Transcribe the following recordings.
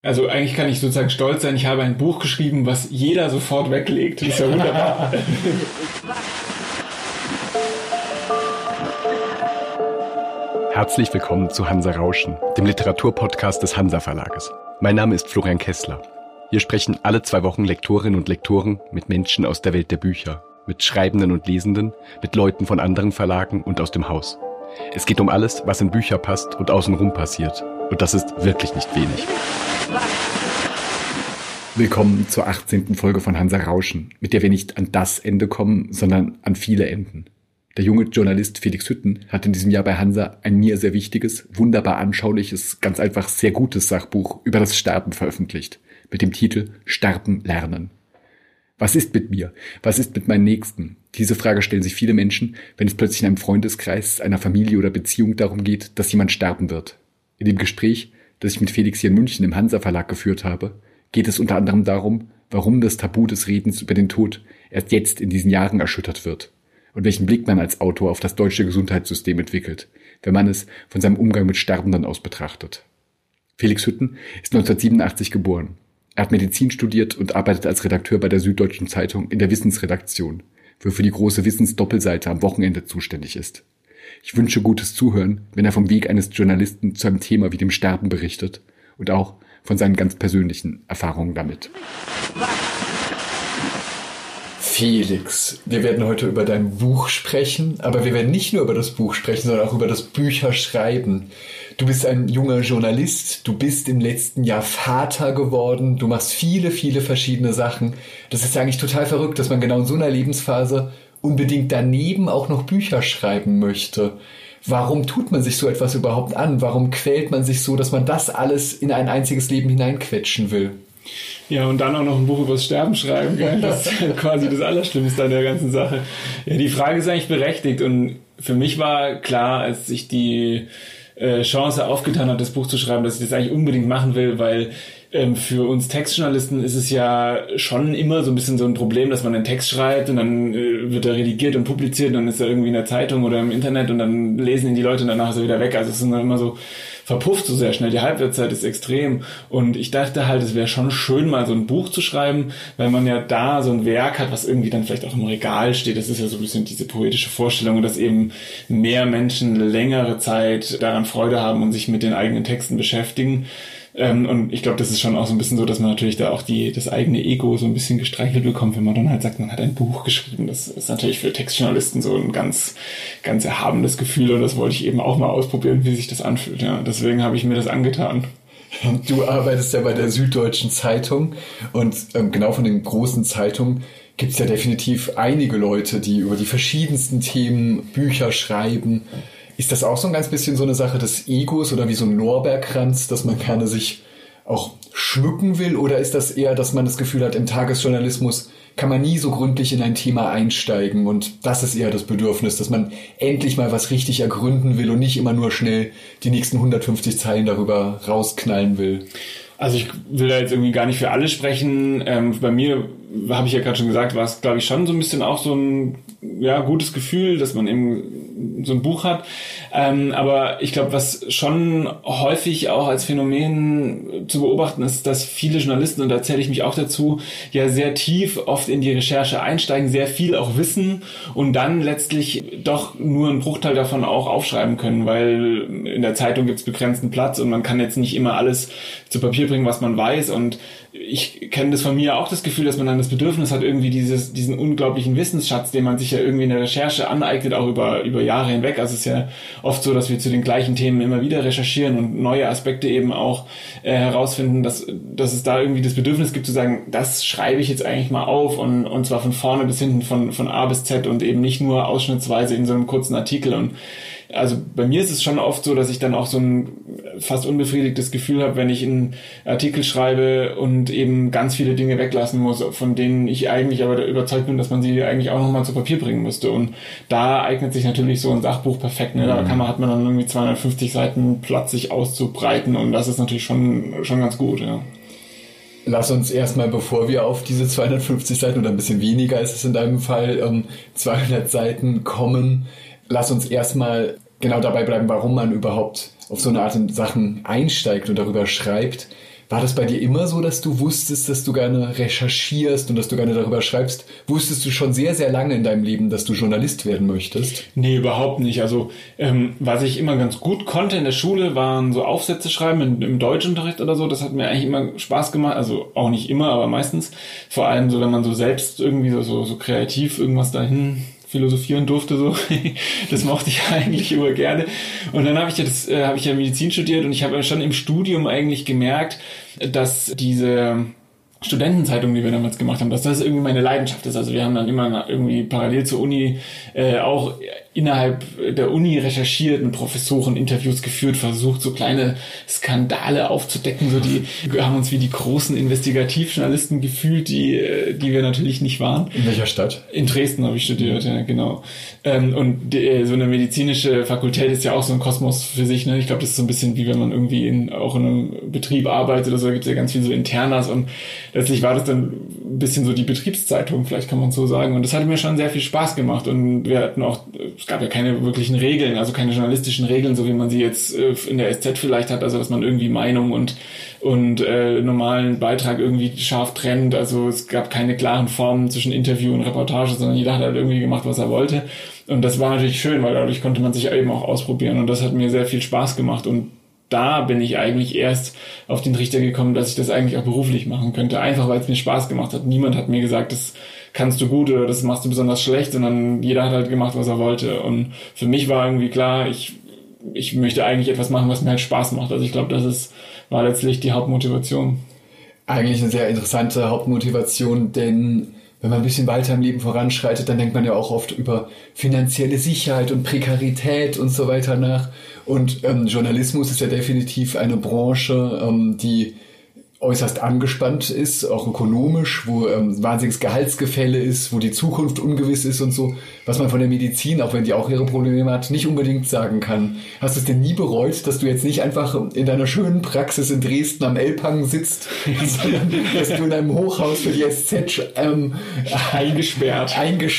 Also eigentlich kann ich sozusagen stolz sein, ich habe ein Buch geschrieben, was jeder sofort weglegt. Das ist ja wunderbar. Herzlich willkommen zu Hansa Rauschen, dem Literaturpodcast des Hansa Verlages. Mein Name ist Florian Kessler. Hier sprechen alle 2 Wochen Lektorinnen und Lektoren mit Menschen aus der Welt der Bücher, mit Schreibenden und Lesenden, mit Leuten von anderen Verlagen und aus dem Haus. Es geht um alles, was in Bücher passt und außenrum passiert. Und das ist wirklich nicht wenig. Willkommen zur 18. Folge von Hansa Rauschen, mit der wir nicht an das Ende kommen, sondern an viele Enden. Der junge Journalist Felix Hütten hat in diesem Jahr bei Hansa ein mir sehr wichtiges, wunderbar anschauliches, ganz einfach sehr gutes Sachbuch über das Sterben veröffentlicht, mit dem Titel Sterben lernen. Was ist mit mir? Was ist mit meinen Nächsten? Diese Frage stellen sich viele Menschen, wenn es plötzlich in einem Freundeskreis, einer Familie oder Beziehung darum geht, dass jemand sterben wird. In dem Gespräch, das ich mit Felix hier in München im Hansa Verlag geführt habe, geht es unter anderem darum, warum das Tabu des Redens über den Tod erst jetzt in diesen Jahren erschüttert wird und welchen Blick man als Autor auf das deutsche Gesundheitssystem entwickelt, wenn man es von seinem Umgang mit Sterbenden aus betrachtet. Felix Hütten ist 1987 geboren. Er hat Medizin studiert und arbeitet als Redakteur bei der Süddeutschen Zeitung in der Wissensredaktion, wo er für die große Wissensdoppelseite am Wochenende zuständig ist. Ich wünsche gutes Zuhören, wenn er vom Weg eines Journalisten zu einem Thema wie dem Sterben berichtet und auch von seinen ganz persönlichen Erfahrungen damit. Felix, wir werden heute über dein Buch sprechen, aber wir werden nicht nur über das Buch sprechen, sondern auch über das Bücherschreiben. Du bist ein junger Journalist, du bist im letzten Jahr Vater geworden, du machst viele, viele verschiedene Sachen. Das ist ja eigentlich total verrückt, dass man genau in so einer Lebensphase unbedingt daneben auch noch Bücher schreiben möchte. Warum tut man sich so etwas überhaupt an? Warum quält man sich so, dass man das alles in ein einziges Leben hineinquetschen will? Ja, und dann auch noch ein Buch über das Sterben schreiben, gell? Das ist quasi das Allerschlimmste an der ganzen Sache. Ja, die Frage ist eigentlich berechtigt und für mich war klar, als sich die Chance aufgetan hat, das Buch zu schreiben, dass ich das eigentlich unbedingt machen will, weil für uns Textjournalisten ist es ja schon immer so ein bisschen so ein Problem, dass man einen Text schreibt und dann wird er redigiert und publiziert und dann ist er irgendwie in der Zeitung oder im Internet und dann lesen ihn die Leute und danach ist er wieder weg. Also es ist immer so verpufft so sehr schnell. Die Halbwertszeit ist extrem. Und ich dachte halt, es wäre schon schön, mal so ein Buch zu schreiben, weil man ja da so ein Werk hat, was irgendwie dann vielleicht auch im Regal steht. Das ist ja so ein bisschen diese poetische Vorstellung, dass eben mehr Menschen längere Zeit daran Freude haben und sich mit den eigenen Texten beschäftigen. Und ich glaube, das ist schon auch so ein bisschen so, dass man natürlich da auch das eigene Ego so ein bisschen gestreichelt bekommt, wenn man dann halt sagt, man hat ein Buch geschrieben. Das ist natürlich für Textjournalisten so ein ganz, ganz erhabenes Gefühl und das wollte ich eben auch mal ausprobieren, wie sich das anfühlt. Ja, deswegen habe ich mir das angetan. Du arbeitest ja bei der Süddeutschen Zeitung und genau von den großen Zeitungen gibt es ja definitiv einige Leute, die über die verschiedensten Themen Bücher schreiben. Ist das auch so ein ganz bisschen so eine Sache des Egos oder wie so ein Lorbeerkranz, dass man gerne sich auch schmücken will? Oder ist das eher, dass man das Gefühl hat, im Tagesjournalismus kann man nie so gründlich in ein Thema einsteigen und das ist eher das Bedürfnis, dass man endlich mal was richtig ergründen will und nicht immer nur schnell die nächsten 150 Zeilen darüber rausknallen will? Also ich will da jetzt irgendwie gar nicht für alle sprechen. Bei mir, habe ich ja gerade schon gesagt, war es, glaube ich, schon so ein bisschen auch so ein gutes Gefühl, dass man eben so ein Buch hat. Aber ich glaube, was schon häufig auch als Phänomen zu beobachten ist, dass viele Journalisten, und da zähle ich mich auch dazu, ja sehr tief oft in die Recherche einsteigen, sehr viel auch wissen und dann letztlich doch nur einen Bruchteil davon auch aufschreiben können, weil in der Zeitung gibt es begrenzten Platz und man kann jetzt nicht immer alles zu Papier bringen, was man weiß. Und ich kenne das von mir auch, das Gefühl, dass man dann das Bedürfnis hat, irgendwie diesen unglaublichen Wissensschatz, den man sich ja irgendwie in der Recherche aneignet, auch über Jahre hinweg. Also es ist ja oft so, dass wir zu den gleichen Themen immer wieder recherchieren und neue Aspekte eben auch herausfinden, dass es da irgendwie das Bedürfnis gibt zu sagen, das schreibe ich jetzt eigentlich mal auf und zwar von vorne bis hinten, von A bis Z und eben nicht nur ausschnittsweise in so einem kurzen Artikel. Und also bei mir ist es schon oft so, dass ich dann auch so ein fast unbefriedigtes Gefühl habe, wenn ich einen Artikel schreibe und eben ganz viele Dinge weglassen muss, von denen ich eigentlich aber überzeugt bin, dass man sie eigentlich auch nochmal zu Papier bringen müsste. Und da eignet sich natürlich so ein Sachbuch perfekt. Ne? Da hat man dann irgendwie 250 Seiten Platz, sich auszubreiten und das ist natürlich schon ganz gut. Ja. Lass uns erstmal, bevor wir auf diese 250 Seiten oder ein bisschen weniger ist es in deinem Fall, 200 Seiten kommen, lass uns erstmal genau dabei bleiben, warum man überhaupt auf so eine Art Sachen einsteigt und darüber schreibt. War das bei dir immer so, dass du wusstest, dass du gerne recherchierst und dass du gerne darüber schreibst? Wusstest du schon sehr, sehr lange in deinem Leben, dass du Journalist werden möchtest? Nee, überhaupt nicht. Also was ich immer ganz gut konnte in der Schule, waren so Aufsätze schreiben im Deutschunterricht oder so. Das hat mir eigentlich immer Spaß gemacht. Also auch nicht immer, aber meistens. Vor allem so, wenn man so selbst irgendwie so kreativ irgendwas dahin philosophieren durfte, so. Das mochte ich eigentlich immer gerne. Und dann habe ich ja Medizin studiert und ich habe schon im Studium eigentlich gemerkt, dass diese Studentenzeitung, die wir damals gemacht haben, dass das irgendwie meine Leidenschaft ist. Also wir haben dann immer irgendwie parallel zur Uni auch innerhalb der Uni recherchiert, mit Professoren Interviews geführt, versucht, so kleine Skandale aufzudecken. So wir haben uns wie die großen Investigativjournalisten gefühlt, die wir natürlich nicht waren. In welcher Stadt? In Dresden habe ich studiert, ja, genau. Und so eine medizinische Fakultät ist ja auch so ein Kosmos für sich. Ne? Ich glaube, das ist so ein bisschen wie wenn man irgendwie auch in einem Betrieb arbeitet oder so, da gibt es ja ganz viel so Internas und letztlich war das dann ein bisschen so die Betriebszeitung, vielleicht kann man so sagen. Und das hat mir schon sehr viel Spaß gemacht. Und wir hatten auch, es gab ja keine wirklichen Regeln, also keine journalistischen Regeln, so wie man sie jetzt in der SZ vielleicht hat, also dass man irgendwie Meinung und normalen Beitrag irgendwie scharf trennt. Also es gab keine klaren Formen zwischen Interview und Reportage, sondern jeder hat halt irgendwie gemacht, was er wollte. Und das war natürlich schön, weil dadurch konnte man sich eben auch ausprobieren. Und das hat mir sehr viel Spaß gemacht. Und da bin ich eigentlich erst auf den Trichter gekommen, dass ich das eigentlich auch beruflich machen könnte. Einfach, weil es mir Spaß gemacht hat. Niemand hat mir gesagt, das kannst du gut oder das machst du besonders schlecht, sondern jeder hat halt gemacht, was er wollte. Und für mich war irgendwie klar, ich möchte eigentlich etwas machen, was mir halt Spaß macht. Also ich glaube, war letztlich die Hauptmotivation. Eigentlich eine sehr interessante Hauptmotivation, denn wenn man ein bisschen weiter im Leben voranschreitet, dann denkt man ja auch oft über finanzielle Sicherheit und Prekarität und so weiter nach. Und Journalismus ist ja definitiv eine Branche, die äußerst angespannt ist, auch ökonomisch, wo wahnsinniges Gehaltsgefälle ist, wo die Zukunft ungewiss ist und so, was man von der Medizin, auch wenn die auch ihre Probleme hat, nicht unbedingt sagen kann. Hast du es denn nie bereut, dass du jetzt nicht einfach in deiner schönen Praxis in Dresden am Elbhang sitzt, sondern dass du in einem Hochhaus für die SZ eingesperrt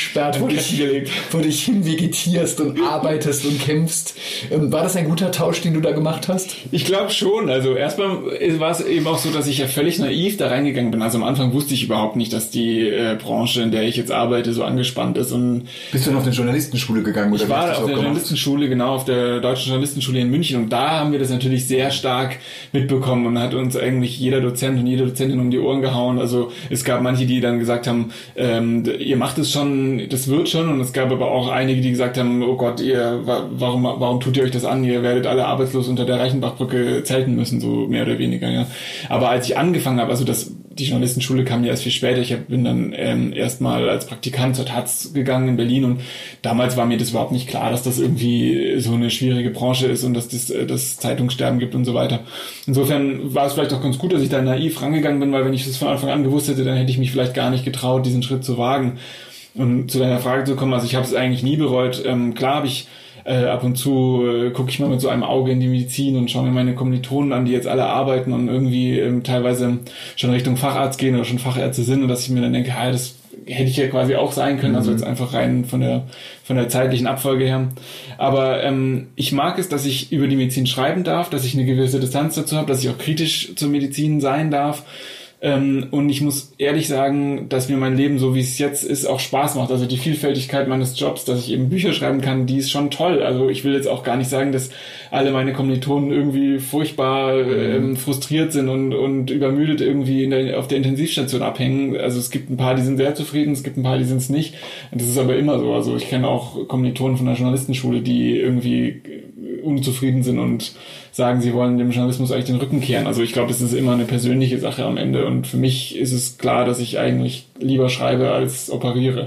wo dich hinvegetierst und arbeitest und kämpfst. War das ein guter Tausch, den du da gemacht hast? Ich glaube schon. Also erstmal war es eben auch so, dass ich ja völlig naiv da reingegangen bin. Also am Anfang wusste ich überhaupt nicht, dass die Branche, in der ich jetzt arbeite, so angespannt ist. Und bist du dann auf eine Journalistenschule gegangen? Oder ich war auf der Journalistenschule, genau, auf der Deutschen Journalistenschule in München. Und da haben wir das natürlich sehr stark mitbekommen und hat uns eigentlich jeder Dozent und jede Dozentin um die Ohren gehauen. Also es gab manche, die dann gesagt haben, ihr macht es schon, das wird schon. Und es gab aber auch einige, die gesagt haben, oh Gott, warum tut ihr euch das an? Ihr werdet alle arbeitslos unter der Reichenbachbrücke zelten müssen, so mehr oder weniger, ja. Aber als ich angefangen habe, also die Journalistenschule kam ja erst viel später, ich bin dann erstmal als Praktikant zur Taz gegangen in Berlin und damals war mir das überhaupt nicht klar, dass das irgendwie so eine schwierige Branche ist und dass das Zeitungssterben gibt und so weiter. Insofern war es vielleicht auch ganz gut, dass ich da naiv rangegangen bin, weil wenn ich das von Anfang an gewusst hätte, dann hätte ich mich vielleicht gar nicht getraut, diesen Schritt zu wagen. Und zu deiner Frage zu kommen, also ich habe es eigentlich nie bereut. Klar habe ich ab und zu gucke ich mal mit so einem Auge in die Medizin und schaue mir meine Kommilitonen an, die jetzt alle arbeiten und irgendwie teilweise schon Richtung Facharzt gehen oder schon Fachärzte sind und dass ich mir dann denke, das hätte ich ja quasi auch sein können, also jetzt einfach rein von der zeitlichen Abfolge her. Aber ich mag es, dass ich über die Medizin schreiben darf, dass ich eine gewisse Distanz dazu habe, dass ich auch kritisch zur Medizin sein darf. Und ich muss ehrlich sagen, dass mir mein Leben, so wie es jetzt ist, auch Spaß macht. Also die Vielfältigkeit meines Jobs, dass ich eben Bücher schreiben kann, die ist schon toll. Also ich will jetzt auch gar nicht sagen, dass alle meine Kommilitonen irgendwie furchtbar frustriert sind und übermüdet irgendwie auf der Intensivstation abhängen. Also es gibt ein paar, die sind sehr zufrieden, es gibt ein paar, die sind es nicht. Und das ist aber immer so. Also ich kenne auch Kommilitonen von der Journalistenschule, die irgendwie unzufrieden sind und sagen, sie wollen dem Journalismus eigentlich den Rücken kehren. Also ich glaube, es ist immer eine persönliche Sache am Ende und für mich ist es klar, dass ich eigentlich lieber schreibe als operiere.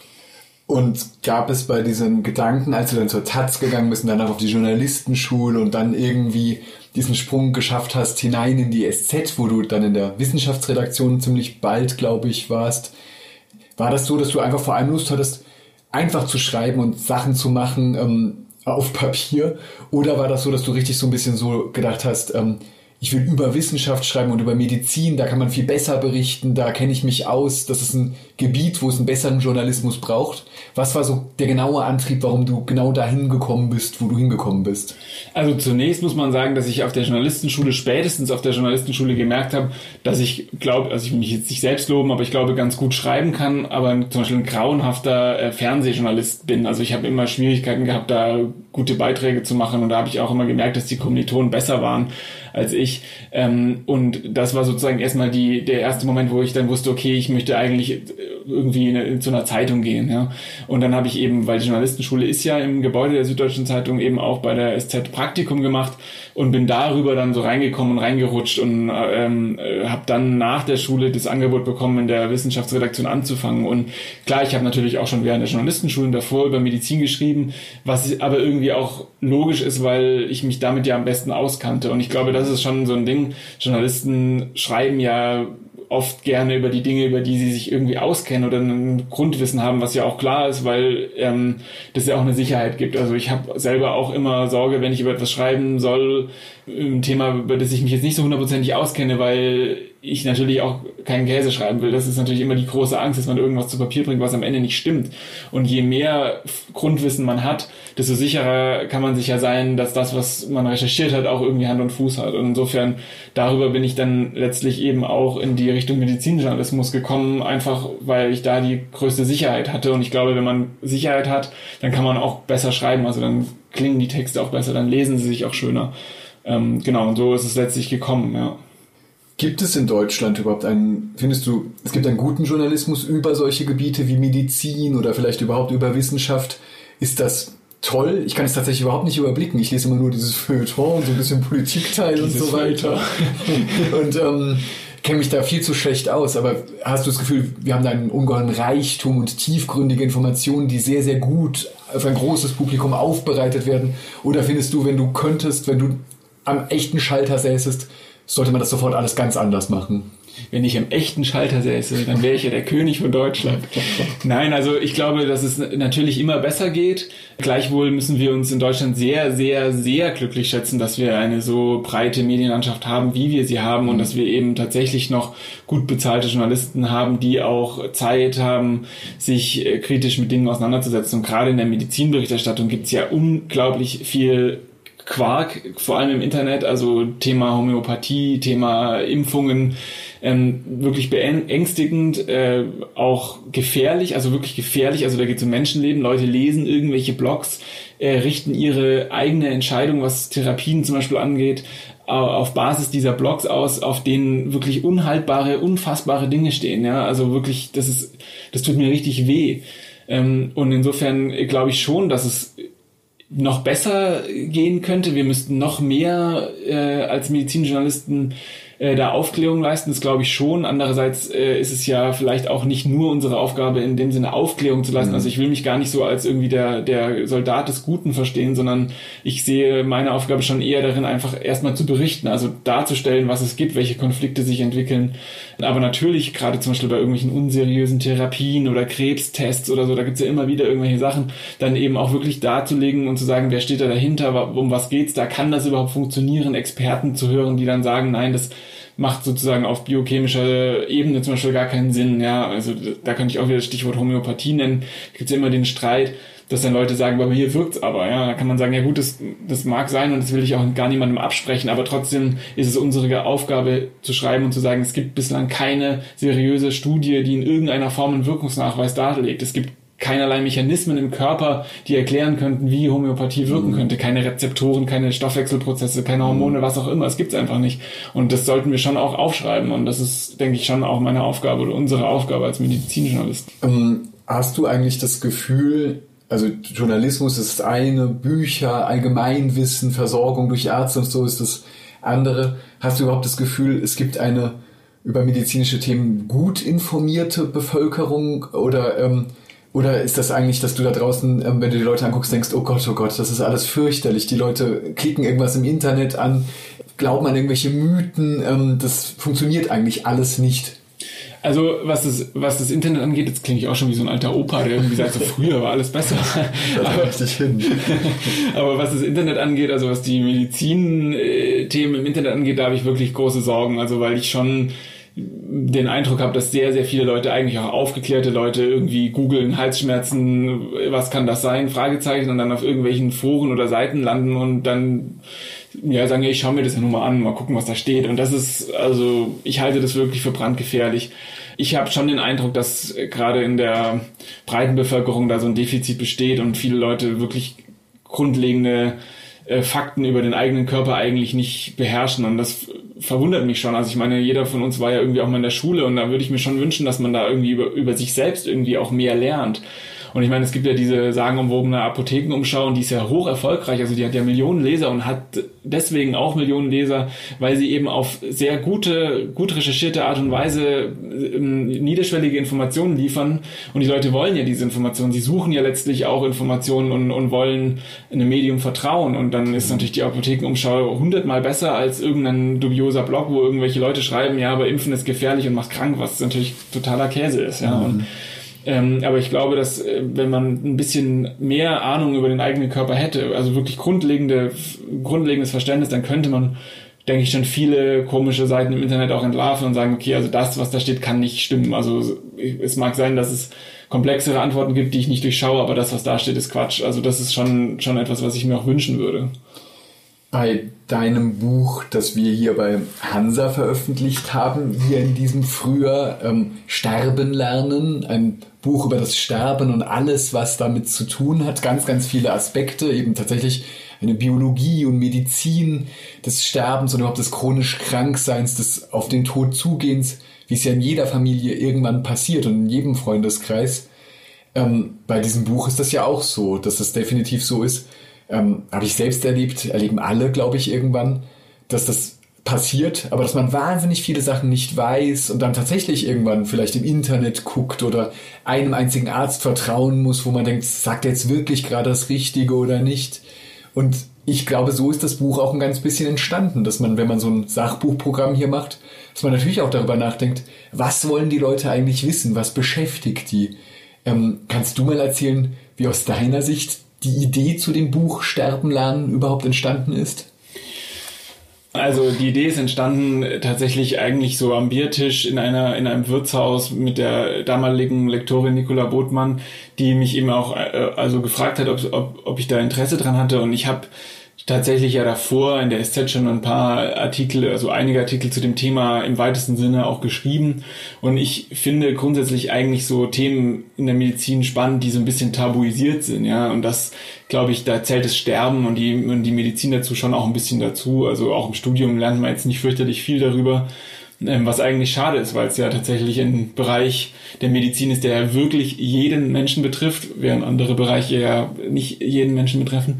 Und gab es bei diesem Gedanken, als du dann zur Taz gegangen bist und danach auf die Journalistenschule und dann irgendwie diesen Sprung geschafft hast hinein in die SZ, wo du dann in der Wissenschaftsredaktion ziemlich bald, glaube ich, warst, war das so, dass du einfach vor allem Lust hattest, einfach zu schreiben und Sachen zu machen, auf Papier, oder war das so, dass du richtig so ein bisschen so gedacht hast, ich will über Wissenschaft schreiben und über Medizin, da kann man viel besser berichten, da kenne ich mich aus, das ist ein Gebiet, wo es einen besseren Journalismus braucht. Was war so der genaue Antrieb, warum du genau dahin gekommen bist, wo du hingekommen bist? Also zunächst muss man sagen, dass ich auf der Journalistenschule, spätestens auf der Journalistenschule gemerkt habe, dass ich glaube, also ich will mich jetzt nicht selbst loben, aber ich glaube, ganz gut schreiben kann, aber zum Beispiel ein grauenhafter Fernsehjournalist bin. Also ich habe immer Schwierigkeiten gehabt, da gute Beiträge zu machen und da habe ich auch immer gemerkt, dass die Kommilitonen besser waren als ich. Und das war sozusagen erstmal der erste Moment, wo ich dann wusste, okay, ich möchte eigentlich irgendwie zu einer Zeitung gehen. Ja. Und dann habe ich eben, weil die Journalistenschule ist ja im Gebäude der Süddeutschen Zeitung, eben auch bei der SZ Praktikum gemacht und bin darüber dann so reingekommen und reingerutscht und habe dann nach der Schule das Angebot bekommen, in der Wissenschaftsredaktion anzufangen. Und klar, ich habe natürlich auch schon während der Journalistenschulen davor über Medizin geschrieben, was aber irgendwie auch logisch ist, weil ich mich damit ja am besten auskannte. Und ich glaube, das ist schon so ein Ding. Journalisten schreiben ja oft gerne über die Dinge, über die sie sich irgendwie auskennen oder ein Grundwissen haben, was ja auch klar ist, weil das ja auch eine Sicherheit gibt. Also ich habe selber auch immer Sorge, wenn ich über etwas schreiben soll, ein Thema, über das ich mich jetzt nicht so hundertprozentig auskenne, weil ich natürlich auch keinen Käse schreiben will. Das ist natürlich immer die große Angst, dass man irgendwas zu Papier bringt, was am Ende nicht stimmt. Und je mehr Grundwissen man hat, desto sicherer kann man sich ja sein, dass das, was man recherchiert hat, auch irgendwie Hand und Fuß hat. Und insofern, darüber bin ich dann letztlich eben auch in die Richtung Medizinjournalismus gekommen, einfach weil ich da die größte Sicherheit hatte. Und ich glaube, wenn man Sicherheit hat, dann kann man auch besser schreiben. Also dann klingen die Texte auch besser, dann lesen sie sich auch schöner. Genau, und so ist es letztlich gekommen, ja. Gibt es in Deutschland überhaupt findest du, es gibt einen guten Journalismus über solche Gebiete wie Medizin oder vielleicht überhaupt über Wissenschaft? Ist das toll? Ich kann es tatsächlich überhaupt nicht überblicken. Ich lese immer nur dieses Feuilleton und so ein bisschen Politikteil und so weiter. Und kenne mich da viel zu schlecht aus. Aber hast du das Gefühl, wir haben da einen ungeheuren Reichtum und tiefgründige Informationen, die sehr, sehr gut auf ein großes Publikum aufbereitet werden? Oder findest du, wenn du am echten Schalter säßest, sollte man das sofort alles ganz anders machen? Wenn ich am echten Schalter säße, dann wäre ich ja der König von Deutschland. Nein, also ich glaube, dass es natürlich immer besser geht. Gleichwohl müssen wir uns in Deutschland sehr, sehr, sehr glücklich schätzen, dass wir eine so breite Medienlandschaft haben, wie wir sie haben und dass wir eben tatsächlich noch gut bezahlte Journalisten haben, die auch Zeit haben, sich kritisch mit Dingen auseinanderzusetzen. Und gerade in der Medizinberichterstattung gibt es ja unglaublich viel Quark, vor allem im Internet, also Thema Homöopathie, Thema Impfungen, wirklich beängstigend, auch gefährlich, also wirklich gefährlich, also da geht es um Menschenleben, Leute lesen irgendwelche Blogs, richten ihre eigene Entscheidung, was Therapien zum Beispiel angeht, auf Basis dieser Blogs aus, auf denen wirklich unhaltbare, unfassbare Dinge stehen, ja, also wirklich, das tut mir richtig weh, und insofern glaube ich schon, dass es noch besser gehen könnte. Wir müssten noch mehr als Medizinjournalisten da Aufklärung leisten, das glaube ich schon. Andererseits ist es ja vielleicht auch nicht nur unsere Aufgabe, in dem Sinne Aufklärung zu leisten. Also ich will mich gar nicht so als irgendwie der Soldat des Guten verstehen, sondern ich sehe meine Aufgabe schon eher darin, einfach erstmal zu berichten, also darzustellen, was es gibt, welche Konflikte sich entwickeln. Aber natürlich, gerade zum Beispiel bei irgendwelchen unseriösen Therapien oder Krebstests oder so, da gibt's ja immer wieder irgendwelche Sachen, dann eben auch wirklich darzulegen und zu sagen, wer steht da dahinter, um was geht's da, kann das überhaupt funktionieren, Experten zu hören, die dann sagen, nein, das macht sozusagen auf biochemischer Ebene zum Beispiel gar keinen Sinn. Ja, also da könnte ich auch wieder das Stichwort Homöopathie nennen. Gibt es ja immer den Streit, dass dann Leute sagen, aber hier wirkt's aber. Ja, da kann man sagen, ja gut, das mag sein und das will ich auch gar niemandem absprechen, aber trotzdem ist es unsere Aufgabe zu schreiben und zu sagen, es gibt bislang keine seriöse Studie, die in irgendeiner Form einen Wirkungsnachweis darlegt. Es gibt keinerlei Mechanismen im Körper, die erklären könnten, wie Homöopathie wirken könnte. Keine Rezeptoren, keine Stoffwechselprozesse, keine Hormone, was auch immer. Es gibt's einfach nicht. Und das sollten wir schon auch aufschreiben. Und das ist, denke ich, schon auch meine Aufgabe oder unsere Aufgabe als Medizinjournalist. Hast du eigentlich das Gefühl, also Journalismus ist das eine, Bücher, Allgemeinwissen, Versorgung durch Ärzte und so ist das andere. Hast du überhaupt das Gefühl, es gibt eine über medizinische Themen gut informierte Bevölkerung oder ist das eigentlich, dass du da draußen, wenn du die Leute anguckst, denkst, oh Gott, das ist alles fürchterlich. Die Leute klicken irgendwas im Internet an, glauben an irgendwelche Mythen. Das funktioniert eigentlich alles nicht. Also was das Internet angeht, jetzt klinge ich auch schon wie so ein alter Opa, der irgendwie sagt, so früher war alles besser. Aber was das Internet angeht, also was die Medizin-Themen im Internet angeht, da habe ich wirklich große Sorgen. Also weil ich schon den Eindruck habe, dass sehr, sehr viele Leute, eigentlich auch aufgeklärte Leute, irgendwie googeln, Halsschmerzen, was kann das sein, Fragezeichen, und dann auf irgendwelchen Foren oder Seiten landen und dann sagen, ja, ich schaue mir das ja nur mal an, mal gucken, was da steht. Und das ist, also ich halte das wirklich für brandgefährlich. Ich habe schon den Eindruck, dass gerade in der breiten Bevölkerung da so ein Defizit besteht und viele Leute wirklich grundlegende Fakten über den eigenen Körper eigentlich nicht beherrschen, und das verwundert mich schon. Also ich meine, jeder von uns war ja irgendwie auch mal in der Schule, und da würde ich mir schon wünschen, dass man da irgendwie über sich selbst irgendwie auch mehr lernt. Und ich meine, es gibt ja diese sagenumwobene Apothekenumschau, und die ist ja hoch erfolgreich. Also die hat ja Millionen Leser und hat deswegen auch Millionen Leser, weil sie eben auf sehr gut recherchierte Art und Weise niederschwellige Informationen liefern. Und die Leute wollen ja diese Informationen. Sie suchen ja letztlich auch Informationen und wollen einem Medium vertrauen. Und dann ist natürlich die Apothekenumschau 100-mal besser als irgendein dubioser Blog, wo irgendwelche Leute schreiben, ja, aber Impfen ist gefährlich und macht krank, was natürlich totaler Käse ist. Ja. Und aber ich glaube, dass wenn man ein bisschen mehr Ahnung über den eigenen Körper hätte, also wirklich grundlegendes Verständnis, dann könnte man, denke ich, schon viele komische Seiten im Internet auch entlarven und sagen, okay, also das, was da steht, kann nicht stimmen. Also es mag sein, dass es komplexere Antworten gibt, die ich nicht durchschaue, aber das, was da steht, ist Quatsch. Also das ist schon etwas, was ich mir auch wünschen würde. Bei deinem Buch, das wir hier bei Hansa veröffentlicht haben, hier in diesem Frühjahr, Sterben lernen, ein Buch über das Sterben und alles, was damit zu tun hat, ganz, ganz viele Aspekte, eben tatsächlich eine Biologie und Medizin des Sterbens und überhaupt des chronisch Krankseins, des auf den Tod zugehens, wie es ja in jeder Familie irgendwann passiert und in jedem Freundeskreis. Bei diesem Buch ist das ja auch so, dass das definitiv so ist. Habe ich selbst erlebt, erleben alle, glaube ich, irgendwann, dass das passiert, aber dass man wahnsinnig viele Sachen nicht weiß und dann tatsächlich irgendwann vielleicht im Internet guckt oder einem einzigen Arzt vertrauen muss, wo man denkt, sagt er jetzt wirklich gerade das Richtige oder nicht? Und ich glaube, so ist das Buch auch ein ganz bisschen entstanden, dass man, wenn man so ein Sachbuchprogramm hier macht, dass man natürlich auch darüber nachdenkt, was wollen die Leute eigentlich wissen, was beschäftigt die? Kannst du mal erzählen, wie aus deiner Sicht die Idee zu dem Buch Sterben lernen überhaupt entstanden ist? Also die Idee ist entstanden tatsächlich eigentlich so am Biertisch in einem Wirtshaus mit der damaligen Lektorin Nicola Bothmann, die mich eben auch also gefragt hat, ob ich da Interesse dran hatte, und ich habe tatsächlich ja davor in der SZ schon ein paar Artikel, also einige Artikel zu dem Thema im weitesten Sinne auch geschrieben, und ich finde grundsätzlich eigentlich so Themen in der Medizin spannend, die so ein bisschen tabuisiert sind, ja, und das, glaube ich, da zählt das Sterben und die Medizin dazu schon auch ein bisschen dazu. Also auch im Studium lernt man jetzt nicht fürchterlich viel darüber, was eigentlich schade ist, weil es ja tatsächlich ein Bereich der Medizin ist, der ja wirklich jeden Menschen betrifft, während andere Bereiche ja nicht jeden Menschen betreffen.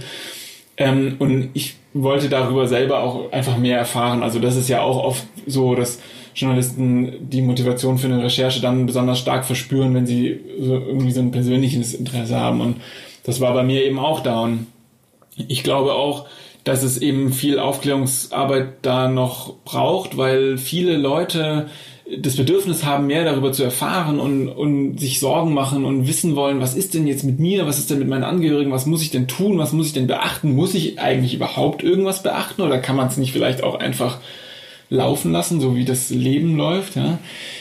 Und ich wollte darüber selber auch einfach mehr erfahren. Also das ist ja auch oft so, dass Journalisten die Motivation für eine Recherche dann besonders stark verspüren, wenn sie so irgendwie so ein persönliches Interesse haben. Und das war bei mir eben auch da. Und ich glaube auch, dass es eben viel Aufklärungsarbeit da noch braucht, weil viele Leute das Bedürfnis haben, mehr darüber zu erfahren und sich Sorgen machen und wissen wollen, was ist denn jetzt mit mir, was ist denn mit meinen Angehörigen, was muss ich denn tun, was muss ich denn beachten, muss ich eigentlich überhaupt irgendwas beachten oder kann man es nicht vielleicht auch einfach laufen lassen, so wie das Leben läuft, ja?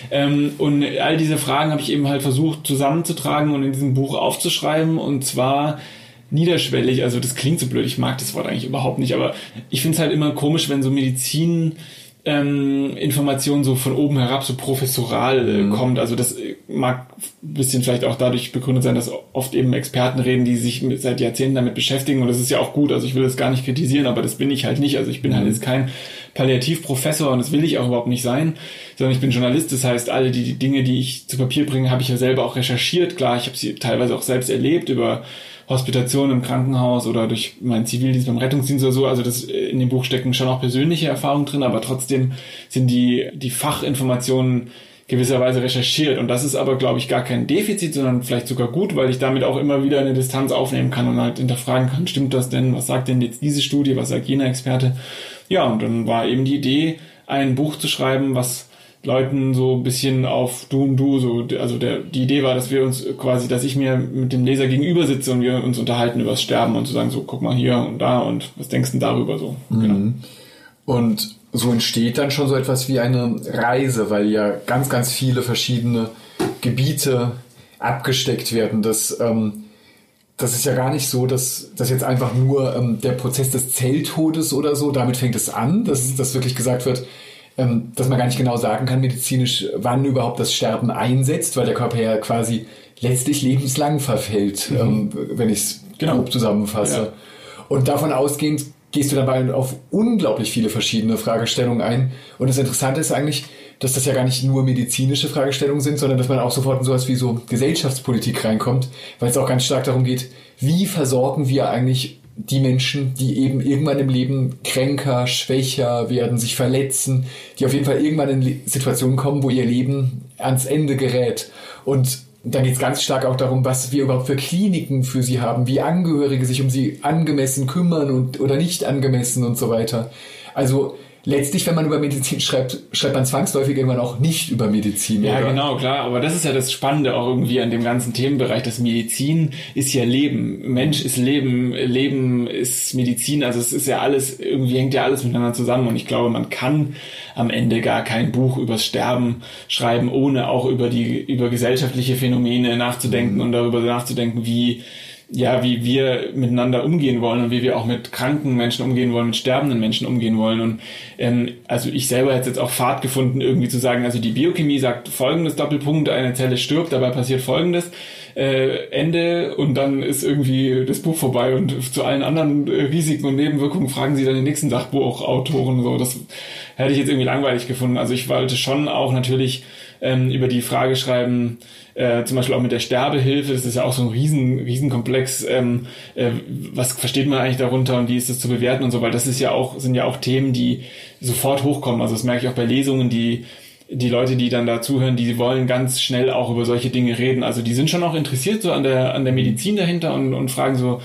Und all diese Fragen habe ich eben halt versucht zusammenzutragen und in diesem Buch aufzuschreiben, und zwar niederschwellig. Also das klingt so blöd, ich mag das Wort eigentlich überhaupt nicht, aber ich finde es halt immer komisch, wenn so Medizin Informationen so von oben herab so professoral kommt. Also das mag ein bisschen vielleicht auch dadurch begründet sein, dass oft eben Experten reden, die sich seit Jahrzehnten damit beschäftigen, und das ist ja auch gut. Also ich will das gar nicht kritisieren, aber das bin ich halt nicht. Also ich bin halt jetzt kein Palliativprofessor, und das will ich auch überhaupt nicht sein, sondern ich bin Journalist. Das heißt, alle die Dinge, die ich zu Papier bringe, habe ich ja selber auch recherchiert. Klar, ich habe sie teilweise auch selbst erlebt über Hospitation im Krankenhaus oder durch meinen Zivildienst beim Rettungsdienst oder so. Also das in dem Buch stecken schon auch persönliche Erfahrungen drin, aber trotzdem sind die Fachinformationen gewisserweise recherchiert. Und das ist aber, glaube ich, gar kein Defizit, sondern vielleicht sogar gut, weil ich damit auch immer wieder eine Distanz aufnehmen kann und halt hinterfragen kann, stimmt das denn? Was sagt denn jetzt diese Studie? Was sagt jener Experte? Ja, und dann war eben die Idee, ein Buch zu schreiben, was Leuten so ein bisschen auf Du und Du, so, also die Idee war, dass wir uns quasi, dass ich mir mit dem Leser gegenüber sitze und wir uns unterhalten über das Sterben und zu sagen, so, guck mal hier und da und was denkst du darüber so? Genau. Und so entsteht dann schon so etwas wie eine Reise, weil ja ganz, ganz viele verschiedene Gebiete abgesteckt werden. Das ist ja gar nicht so, dass das jetzt einfach nur der Prozess des Zelltodes oder so, damit fängt es an, dass wirklich gesagt wird, dass man gar nicht genau sagen kann medizinisch, wann überhaupt das Sterben einsetzt, weil der Körper ja quasi letztlich lebenslang verfällt, wenn ich es grob zusammenfasse. Ja. Und davon ausgehend gehst du dabei auf unglaublich viele verschiedene Fragestellungen ein. Und das Interessante ist eigentlich, dass das ja gar nicht nur medizinische Fragestellungen sind, sondern dass man auch sofort in sowas wie so Gesellschaftspolitik reinkommt, weil es auch ganz stark darum geht, wie versorgen wir eigentlich die Menschen, die eben irgendwann im Leben kränker, schwächer werden, sich verletzen, die auf jeden Fall irgendwann in Situationen kommen, wo ihr Leben ans Ende gerät. Und dann geht es ganz stark auch darum, was wir überhaupt für Kliniken für sie haben, wie Angehörige sich um sie angemessen kümmern oder nicht angemessen und so weiter. Also letztlich, wenn man über Medizin schreibt man zwangsläufig irgendwann auch nicht über Medizin. Ja, oder? Genau, klar. Aber das ist ja das Spannende auch irgendwie an dem ganzen Themenbereich. Das Medizin ist ja Leben. Mensch ist Leben. Leben ist Medizin. Also es ist ja alles, irgendwie hängt ja alles miteinander zusammen. Und ich glaube, man kann am Ende gar kein Buch übers Sterben schreiben, ohne auch über gesellschaftliche Phänomene nachzudenken und darüber nachzudenken, wie wir miteinander umgehen wollen und wie wir auch mit kranken Menschen umgehen wollen, mit sterbenden Menschen umgehen wollen. Und also ich selber hätte jetzt auch Fahrt gefunden, irgendwie zu sagen, also die Biochemie sagt folgendes Doppelpunkt, eine Zelle stirbt, dabei passiert folgendes, Ende, und dann ist irgendwie das Buch vorbei und zu allen anderen Risiken und Nebenwirkungen fragen sie dann den nächsten Sachbuchautoren. So, das hätte ich jetzt irgendwie langweilig gefunden. Also ich wollte schon auch natürlich über die Frage schreiben, zum Beispiel auch mit der Sterbehilfe, das ist ja auch so ein Riesenkomplex, was versteht man eigentlich darunter und wie ist das zu bewerten und so, weil das sind ja auch Themen, die sofort hochkommen. Also das merke ich auch bei Lesungen, die Leute, die dann da zuhören, die wollen ganz schnell auch über solche Dinge reden. Also die sind schon auch interessiert so an der Medizin dahinter und fragen so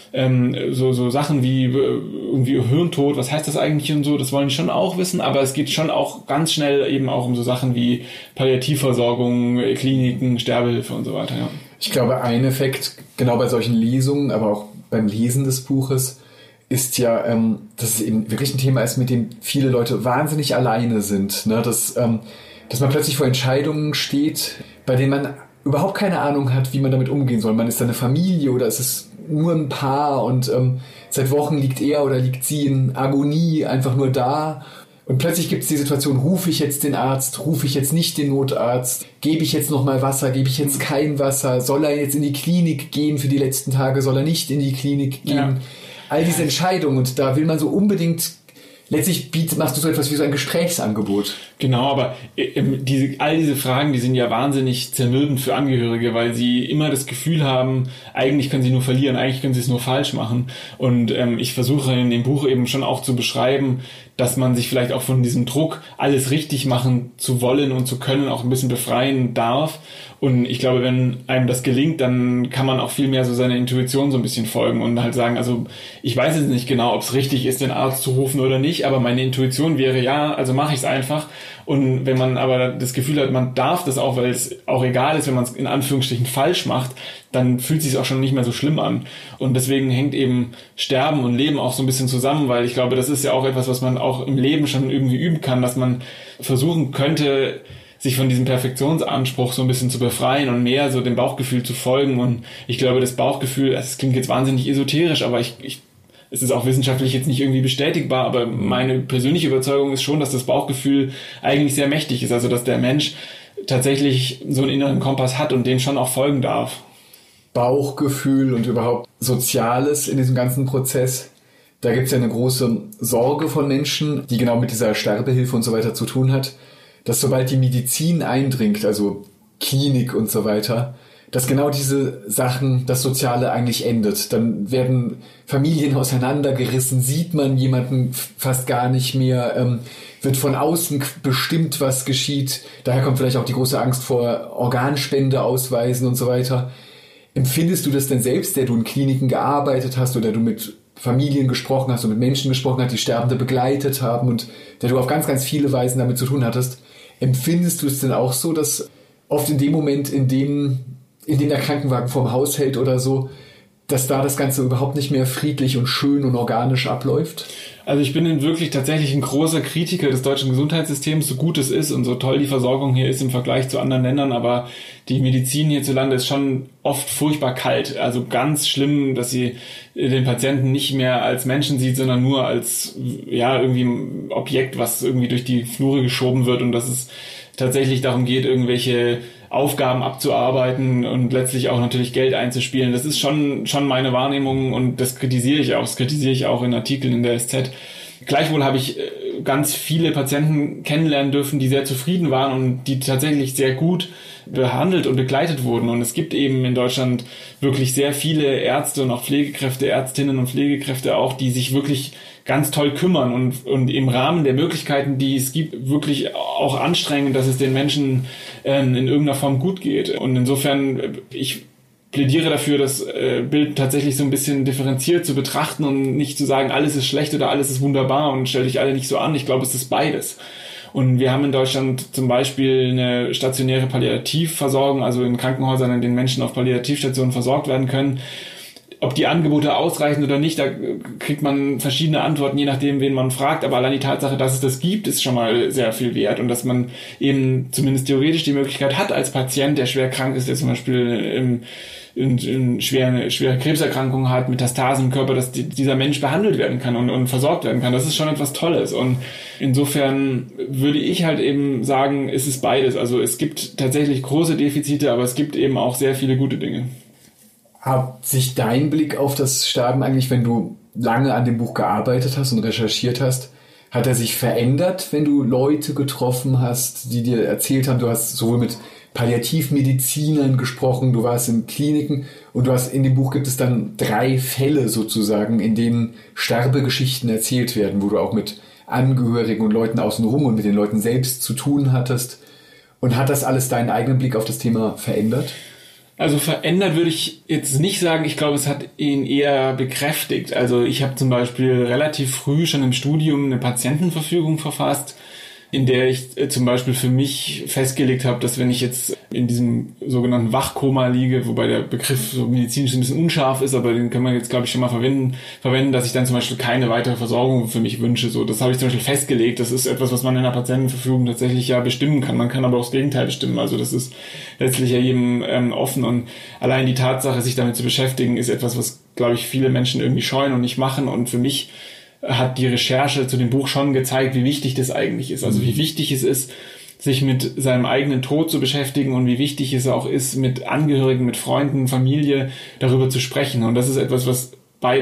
Sachen wie irgendwie Hirntod, was heißt das eigentlich und so, das wollen die schon auch wissen, aber es geht schon auch ganz schnell eben auch um so Sachen wie Palliativversorgung, Kliniken, Sterbehilfe und so weiter, ja. Ich glaube, ein Effekt, genau bei solchen Lesungen, aber auch beim Lesen des Buches, ist ja, dass es eben wirklich ein Thema ist, mit dem viele Leute wahnsinnig alleine sind, ne? Dass man plötzlich vor Entscheidungen steht, bei denen man überhaupt keine Ahnung hat, wie man damit umgehen soll. Man ist da eine Familie oder ist es nur ein Paar und seit Wochen liegt er oder liegt sie in Agonie einfach nur da. Und plötzlich gibt es die Situation, rufe ich jetzt den Arzt, rufe ich jetzt nicht den Notarzt, gebe ich jetzt nochmal Wasser, gebe ich jetzt kein Wasser, soll er jetzt in die Klinik gehen für die letzten Tage, soll er nicht in die Klinik gehen? Ja. All diese Entscheidungen, und da will man so unbedingt, letztlich machst du so etwas wie so ein Gesprächsangebot. Genau, aber all diese Fragen, die sind ja wahnsinnig zermürbend für Angehörige, weil sie immer das Gefühl haben, eigentlich können sie nur verlieren, eigentlich können sie es nur falsch machen. Und ich versuche in dem Buch eben schon auch zu beschreiben, dass man sich vielleicht auch von diesem Druck, alles richtig machen zu wollen und zu können, auch ein bisschen befreien darf. Und ich glaube, wenn einem das gelingt, dann kann man auch viel mehr so seiner Intuition so ein bisschen folgen und halt sagen, also ich weiß jetzt nicht genau, ob es richtig ist, den Arzt zu rufen oder nicht, aber meine Intuition wäre ja, also mache ich es einfach. Und wenn man aber das Gefühl hat, man darf das auch, weil es auch egal ist, wenn man es in Anführungsstrichen falsch macht, dann fühlt es sich auch schon nicht mehr so schlimm an. Und deswegen hängt eben Sterben und Leben auch so ein bisschen zusammen, weil ich glaube, das ist ja auch etwas, was man auch im Leben schon irgendwie üben kann, dass man versuchen könnte, sich von diesem Perfektionsanspruch so ein bisschen zu befreien und mehr so dem Bauchgefühl zu folgen. Und ich glaube, das Bauchgefühl, das klingt jetzt wahnsinnig esoterisch, aber es ist auch wissenschaftlich jetzt nicht irgendwie bestätigbar, aber meine persönliche Überzeugung ist schon, dass das Bauchgefühl eigentlich sehr mächtig ist. Also, dass der Mensch tatsächlich so einen inneren Kompass hat und dem schon auch folgen darf. Bauchgefühl und überhaupt Soziales in diesem ganzen Prozess. Da gibt es ja eine große Sorge von Menschen, die genau mit dieser Sterbehilfe und so weiter zu tun hat, dass sobald die Medizin eindringt, also Klinik und so weiter, dass genau diese Sachen, das Soziale eigentlich endet. Dann werden Familien auseinandergerissen, sieht man jemanden fast gar nicht mehr, wird von außen bestimmt, was geschieht. Daher kommt vielleicht auch die große Angst vor Organspende ausweisen und so weiter. Empfindest du das denn selbst, der du in Kliniken gearbeitet hast oder du mit Familien gesprochen hast und mit Menschen gesprochen hast, die Sterbende begleitet haben und der du auf ganz, ganz viele Weisen damit zu tun hattest? empfindest du es denn auch so, dass oft in dem Moment, in dem der Krankenwagen vorm Haus hält oder so, dass da das Ganze überhaupt nicht mehr friedlich und schön und organisch abläuft? Also ich bin wirklich tatsächlich ein großer Kritiker des deutschen Gesundheitssystems, so gut es ist und so toll die Versorgung hier ist im Vergleich zu anderen Ländern, aber die Medizin hierzulande ist schon oft furchtbar kalt. Also ganz schlimm, dass sie den Patienten nicht mehr als Menschen sieht, sondern nur als irgendwie ein Objekt, was irgendwie durch die Flure geschoben wird und dass es tatsächlich darum geht, irgendwelche Aufgaben abzuarbeiten und letztlich auch natürlich Geld einzuspielen. Das ist schon meine Wahrnehmung und das kritisiere ich auch. Das kritisiere ich auch in Artikeln in der SZ. Gleichwohl habe ich ganz viele Patienten kennenlernen dürfen, die sehr zufrieden waren und die tatsächlich sehr gut behandelt und begleitet wurden. Und es gibt eben in Deutschland wirklich sehr viele Ärzte und auch Pflegekräfte, Ärztinnen und Pflegekräfte auch, die sich wirklich ganz toll kümmern und im Rahmen der Möglichkeiten, die es gibt, wirklich auch anstrengen, dass es den Menschen in irgendeiner Form gut geht. Und insofern, ich plädiere dafür, das Bild tatsächlich so ein bisschen differenziert zu betrachten und nicht zu sagen, alles ist schlecht oder alles ist wunderbar und stell dich alle nicht so an. Ich glaube, es ist beides. Und wir haben in Deutschland zum Beispiel eine stationäre Palliativversorgung, also in Krankenhäusern, in denen Menschen auf Palliativstationen versorgt werden können. Ob die Angebote ausreichen oder nicht, da kriegt man verschiedene Antworten, je nachdem, wen man fragt. Aber allein die Tatsache, dass es das gibt, ist schon mal sehr viel wert. Und dass man eben zumindest theoretisch die Möglichkeit hat, als Patient, der schwer krank ist, der zum Beispiel schwere Krebserkrankungen hat, Metastasen im Körper, dass dieser Mensch behandelt werden kann und versorgt werden kann. Das ist schon etwas Tolles. Und insofern würde ich halt eben sagen, es ist beides. Also es gibt tatsächlich große Defizite, aber es gibt eben auch sehr viele gute Dinge. Hat sich dein Blick auf das Sterben eigentlich, wenn du lange an dem Buch gearbeitet hast und recherchiert hast, hat er sich verändert, wenn du Leute getroffen hast, die dir erzählt haben, du hast sowohl mit Palliativmedizinern gesprochen, du warst in Kliniken und in dem Buch gibt es dann 3 Fälle sozusagen, in denen Sterbegeschichten erzählt werden, wo du auch mit Angehörigen und Leuten außenrum und mit den Leuten selbst zu tun hattest. Und hat das alles deinen eigenen Blick auf das Thema verändert? Also verändert würde ich jetzt nicht sagen. Ich glaube, es hat ihn eher bekräftigt. Also ich habe zum Beispiel relativ früh schon im Studium eine Patientenverfügung verfasst, in der ich zum Beispiel für mich festgelegt habe, dass wenn ich jetzt in diesem sogenannten Wachkoma liege, wobei der Begriff so medizinisch ein bisschen unscharf ist, aber den kann man jetzt, glaube ich, schon mal verwenden, dass ich dann zum Beispiel keine weitere Versorgung für mich wünsche. So, das habe ich zum Beispiel festgelegt. Das ist etwas, was man in einer Patientenverfügung tatsächlich ja bestimmen kann. Man kann aber auch das Gegenteil bestimmen. Also das ist letztlich ja jedem offen. Und allein die Tatsache, sich damit zu beschäftigen, ist etwas, was, glaube ich, viele Menschen irgendwie scheuen und nicht machen. Und für mich hat die Recherche zu dem Buch schon gezeigt, wie wichtig das eigentlich ist. Also wie wichtig es ist, sich mit seinem eigenen Tod zu beschäftigen und wie wichtig es auch ist, mit Angehörigen, mit Freunden, Familie darüber zu sprechen. Und das ist etwas, was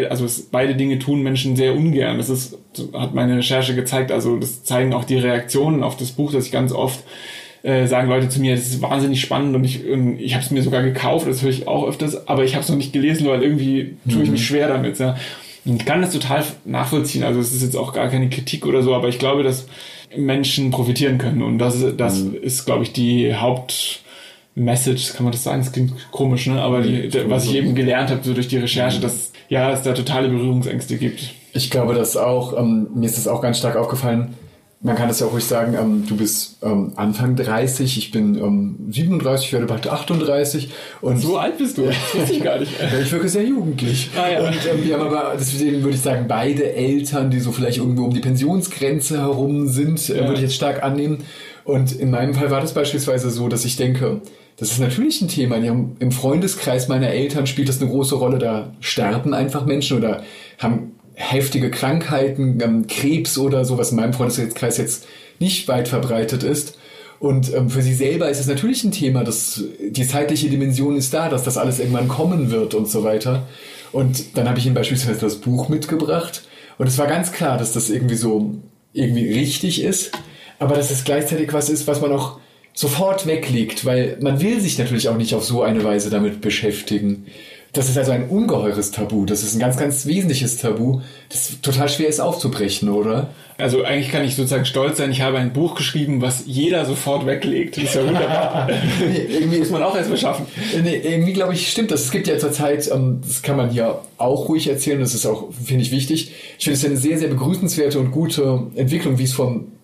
beide Dinge tun Menschen sehr ungern. Hat meine Recherche gezeigt. Also das zeigen auch die Reaktionen auf das Buch, dass ich ganz oft sagen Leute zu mir, das ist wahnsinnig spannend und ich habe es mir sogar gekauft, das höre ich auch öfters, aber ich habe es noch nicht gelesen, weil irgendwie tue ich mich schwer damit. Ja. Und ich kann das total nachvollziehen. Also es ist jetzt auch gar keine Kritik oder so, aber ich glaube, dass Menschen profitieren können. Und das ist, glaube ich, die Hauptmessage, kann man das sagen? Das klingt komisch, ne? Aber was ich eben gelernt habe, so durch die Recherche, dass es da totale Berührungsängste gibt. Ich glaube, das auch, mir ist das auch ganz stark aufgefallen. Man kann das ja auch ruhig sagen, du bist Anfang 30, ich bin 37, werde bald 38. Und so alt bist du? Das wusste ich gar nicht. Ich wirke sehr jugendlich. Ja. Und wir haben aber, deswegen würde ich sagen, beide Eltern, die so vielleicht irgendwo um die Pensionsgrenze herum sind, würde ich jetzt stark annehmen. Und in meinem Fall war das beispielsweise so, dass ich denke, das ist natürlich ein Thema. Im Freundeskreis meiner Eltern spielt das eine große Rolle. Da sterben einfach Menschen oder haben heftige Krankheiten, Krebs oder so, was in meinem Freundeskreis jetzt nicht weit verbreitet ist. Und für sie selber ist es natürlich ein Thema, dass die zeitliche Dimension ist da, dass das alles irgendwann kommen wird und so weiter. Und dann habe ich ihnen beispielsweise das Buch mitgebracht und es war ganz klar, dass das irgendwie richtig ist, aber dass es gleichzeitig was ist, was man auch sofort weglegt, weil man will sich natürlich auch nicht auf so eine Weise damit beschäftigen. Das ist also ein ungeheures Tabu. Das ist ein ganz, ganz wesentliches Tabu, das total schwer ist aufzubrechen, oder? Also eigentlich kann ich sozusagen stolz sein, ich habe ein Buch geschrieben, was jeder sofort weglegt. Das ist ja wunderbar. Irgendwie muss man auch erstmal schaffen. Irgendwie glaube ich, stimmt das. Es gibt ja zurzeit, das kann man hier auch ruhig erzählen, das ist auch, finde ich, wichtig. Ich finde es eine sehr, sehr begrüßenswerte und gute Entwicklung, wie es vom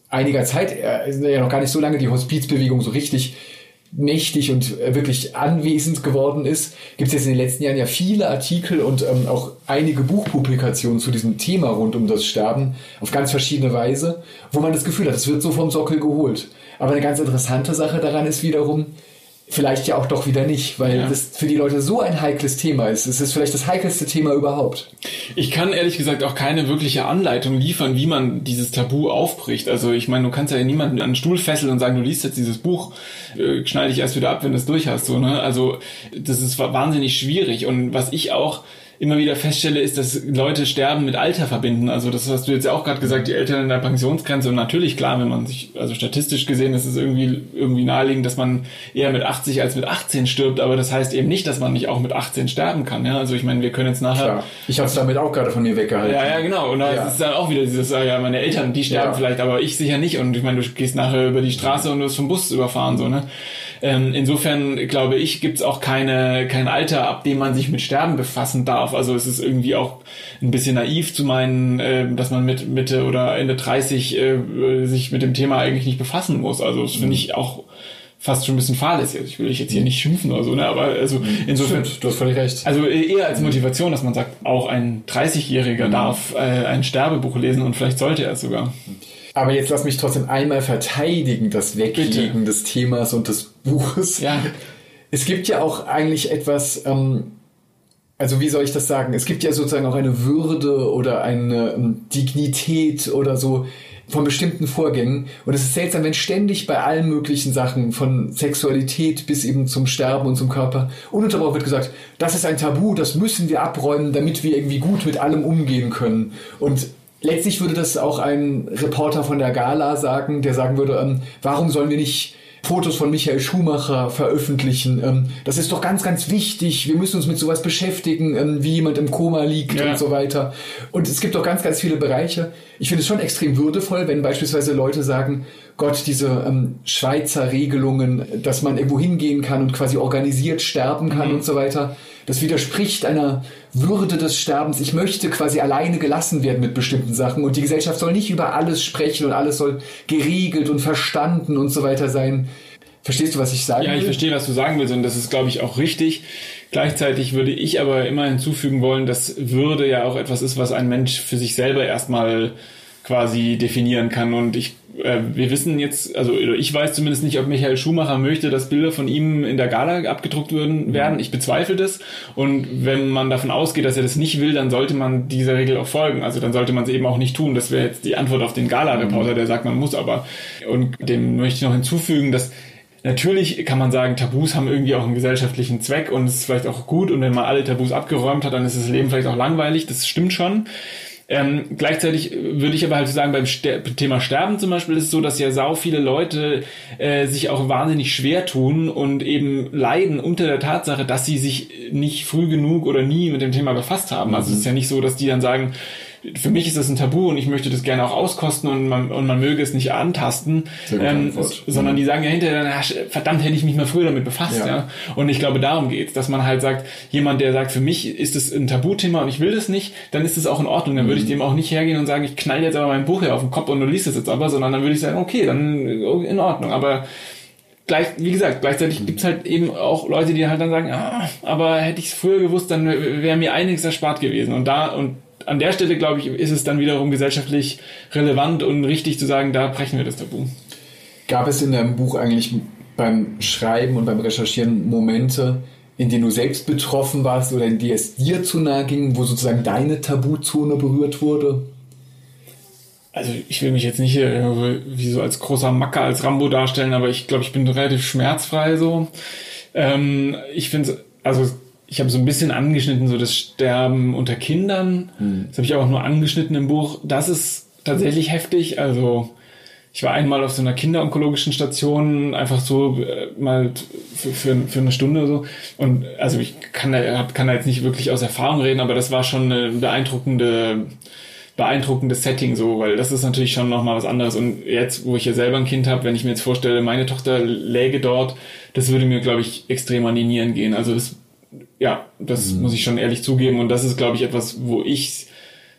einiger Zeit, ja noch gar nicht so lange, die Hospizbewegung so richtig mächtig und wirklich anwesend geworden ist, gibt es jetzt in den letzten Jahren ja viele Artikel und auch einige Buchpublikationen zu diesem Thema rund um das Sterben auf ganz verschiedene Weise, wo man das Gefühl hat, es wird so vom Sockel geholt. Aber eine ganz interessante Sache daran ist wiederum, vielleicht ja auch doch wieder nicht, weil das für die Leute so ein heikles Thema ist. Es ist vielleicht das heikelste Thema überhaupt. Ich kann ehrlich gesagt auch keine wirkliche Anleitung liefern, wie man dieses Tabu aufbricht. Also ich meine, du kannst ja niemanden an den Stuhl fesseln und sagen, du liest jetzt dieses Buch, schneide dich erst wieder ab, wenn du es durch hast. So, ne? Also das ist wahnsinnig schwierig. Und was ich auch immer wieder feststelle, ist, dass Leute Sterben mit Alter verbinden. Also das hast du jetzt ja auch gerade gesagt, die Eltern in der Pensionsgrenze. Und natürlich, klar, wenn man sich, also statistisch gesehen ist es irgendwie naheliegend, dass man eher mit 80 als mit 18 stirbt. Aber das heißt eben nicht, dass man nicht auch mit 18 sterben kann. Ja? Also ich meine, wir können jetzt nachher... Klar. Ich habe es damit auch gerade von mir weggehalten. Ja, genau. Und da ist dann auch wieder dieses, ja, meine Eltern, die sterben vielleicht, aber ich sicher nicht. Und ich meine, du gehst nachher über die Straße und du wirst vom Bus überfahren. So, ne? Insofern, glaube ich, gibt's auch kein Alter, ab dem man sich mit Sterben befassen darf. Also es ist irgendwie auch ein bisschen naiv zu meinen, dass man mit Mitte oder Ende 30 sich mit dem Thema eigentlich nicht befassen muss. Also das finde ich auch fast schon ein bisschen fahrlässig. Ich will dich jetzt hier nicht schimpfen oder so, ne? Aber also insofern, stimmt, du hast völlig recht. Also eher als Motivation, dass man sagt, auch ein 30-Jähriger darf ein Sterbebuch lesen und vielleicht sollte er es sogar. Aber jetzt lass mich trotzdem einmal verteidigen, das Weglegen des Themas und des Buches. Ja. Es gibt ja auch eigentlich etwas, also wie soll ich das sagen? Es gibt ja sozusagen auch eine Würde oder eine Dignität oder so von bestimmten Vorgängen. Und es ist seltsam, wenn ständig bei allen möglichen Sachen, von Sexualität bis eben zum Sterben und zum Körper, ununterbrochen wird gesagt, das ist ein Tabu, das müssen wir abräumen, damit wir irgendwie gut mit allem umgehen können. Und letztlich würde das auch ein Reporter von der Gala sagen, der sagen würde, warum sollen wir nicht Fotos von Michael Schumacher veröffentlichen? Das ist doch ganz, ganz wichtig. Wir müssen uns mit sowas beschäftigen, wie jemand im Koma liegt und so weiter. Und es gibt doch ganz, ganz viele Bereiche. Ich finde es schon extrem würdevoll, wenn beispielsweise Leute sagen, Gott, diese Schweizer Regelungen, dass man irgendwo hingehen kann und quasi organisiert sterben kann und so weiter. Das widerspricht einer Würde des Sterbens. Ich möchte quasi alleine gelassen werden mit bestimmten Sachen und die Gesellschaft soll nicht über alles sprechen und alles soll geregelt und verstanden und so weiter sein. Verstehst du, was ich sagen will? Ja, ich verstehe, was du sagen willst und das ist, glaube ich, auch richtig. Gleichzeitig würde ich aber immer hinzufügen wollen, dass Würde ja auch etwas ist, was ein Mensch für sich selber erstmal quasi definieren kann und wir wissen jetzt, also ich weiß zumindest nicht, ob Michael Schumacher möchte, dass Bilder von ihm in der Gala abgedruckt werden. Ich bezweifle das. Und wenn man davon ausgeht, dass er das nicht will, dann sollte man dieser Regel auch folgen. Also dann sollte man es eben auch nicht tun. Das wäre jetzt die Antwort auf den Gala-Reporter, der sagt, man muss aber. Und dem möchte ich noch hinzufügen, dass natürlich kann man sagen, Tabus haben irgendwie auch einen gesellschaftlichen Zweck und es ist vielleicht auch gut. Und wenn man alle Tabus abgeräumt hat, dann ist das Leben vielleicht auch langweilig. Das stimmt schon. Gleichzeitig würde ich aber halt sagen, beim Thema Sterben zum Beispiel ist es so, dass ja sau viele Leute sich auch wahnsinnig schwer tun und eben leiden unter der Tatsache, dass sie sich nicht früh genug oder nie mit dem Thema befasst haben. Also es ist ja nicht so, dass die dann sagen, für mich ist das ein Tabu und ich möchte das gerne auch auskosten und man möge es nicht antasten, sondern die sagen ja hinterher, verdammt, hätte ich mich mal früher damit befasst. Ja. Und ich glaube, darum geht's, dass man halt sagt, jemand, der sagt, für mich ist es ein Tabuthema und ich will das nicht, dann ist das auch in Ordnung. Dann würde ich dem auch nicht hergehen und sagen, ich knall jetzt aber mein Buch hier auf den Kopf und du liest es jetzt aber, sondern dann würde ich sagen, okay, dann in Ordnung. Aber wie gesagt, gleichzeitig gibt's halt eben auch Leute, die halt dann sagen, aber hätte ich es früher gewusst, dann wäre mir einiges erspart gewesen. Und an der Stelle, glaube ich, ist es dann wiederum gesellschaftlich relevant und richtig zu sagen, da brechen wir das Tabu. Gab es in deinem Buch eigentlich beim Schreiben und beim Recherchieren Momente, in denen du selbst betroffen warst oder in die es dir zu nahe ging, wo sozusagen deine Tabuzone berührt wurde? Also ich will mich jetzt nicht wie so als großer Macker, als Rambo darstellen, aber ich glaube, ich bin relativ schmerzfrei so. Ich finde ich habe so ein bisschen angeschnitten, so das Sterben unter Kindern. Das habe ich auch nur angeschnitten im Buch. Das ist tatsächlich heftig. Also ich war einmal auf so einer kinderonkologischen Station, einfach so mal für eine Stunde oder so. Und also ich kann da jetzt nicht wirklich aus Erfahrung reden, aber das war schon eine beeindruckendes Setting so, weil das ist natürlich schon nochmal was anderes. Und jetzt, wo ich ja selber ein Kind habe, wenn ich mir jetzt vorstelle, meine Tochter läge dort, das würde mir, glaube ich, extrem an die Nieren gehen. Also das muss ich schon ehrlich zugeben. Und das ist, glaube ich, etwas, wo ich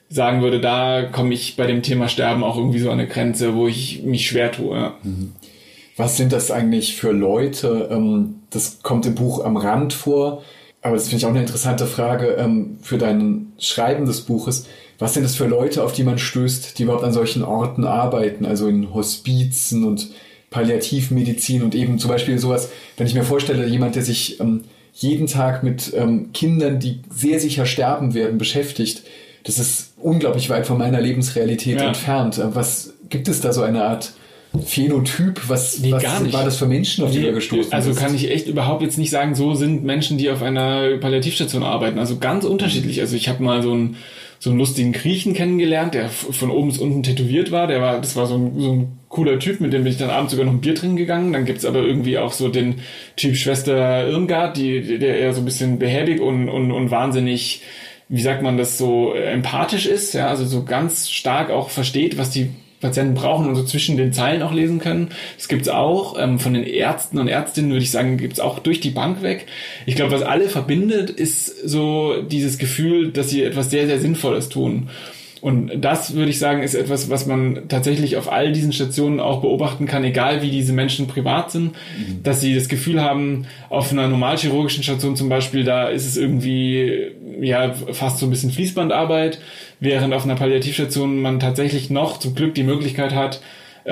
sagen würde, da komme ich bei dem Thema Sterben auch irgendwie so an eine Grenze, wo ich mich schwer tue. Ja. Was sind das eigentlich für Leute? Das kommt im Buch am Rand vor, aber das finde ich auch eine interessante Frage für dein Schreiben des Buches. Was sind das für Leute, auf die man stößt, die überhaupt an solchen Orten arbeiten, also in Hospizen und Palliativmedizin und eben zum Beispiel sowas, wenn ich mir vorstelle, jemand, der sich jeden Tag mit Kindern, die sehr sicher sterben werden, beschäftigt, das ist unglaublich weit von meiner Lebensrealität entfernt. Was gibt es da so eine Art Phänotyp? Was war das für Menschen, auf die du gestoßen Also bist? kann ich echt überhaupt jetzt nicht sagen, so sind Menschen, die auf einer Palliativstation arbeiten. Also ganz unterschiedlich. Also ich habe mal so einen lustigen Griechen kennengelernt, der von oben bis unten tätowiert war. Das war so ein cooler Typ, mit dem bin ich dann abends sogar noch ein Bier trinken gegangen. Dann gibt's aber irgendwie auch so den Typ Schwester Irmgard, der eher so ein bisschen behäbig und wahnsinnig, wie sagt man das, so empathisch ist, ja, also so ganz stark auch versteht, was die Patienten brauchen und so zwischen den Zeilen auch lesen können. Das gibt's auch. Von den Ärzten und Ärztinnen würde ich sagen, gibt's auch durch die Bank weg. Ich glaube, was alle verbindet, ist so dieses Gefühl, dass sie etwas sehr, sehr Sinnvolles tun. Und das, würde ich sagen, ist etwas, was man tatsächlich auf all diesen Stationen auch beobachten kann, egal wie diese Menschen privat sind, dass sie das Gefühl haben, auf einer normalchirurgischen Station zum Beispiel, da ist es irgendwie ja fast so ein bisschen Fließbandarbeit, während auf einer Palliativstation man tatsächlich noch zum Glück die Möglichkeit hat,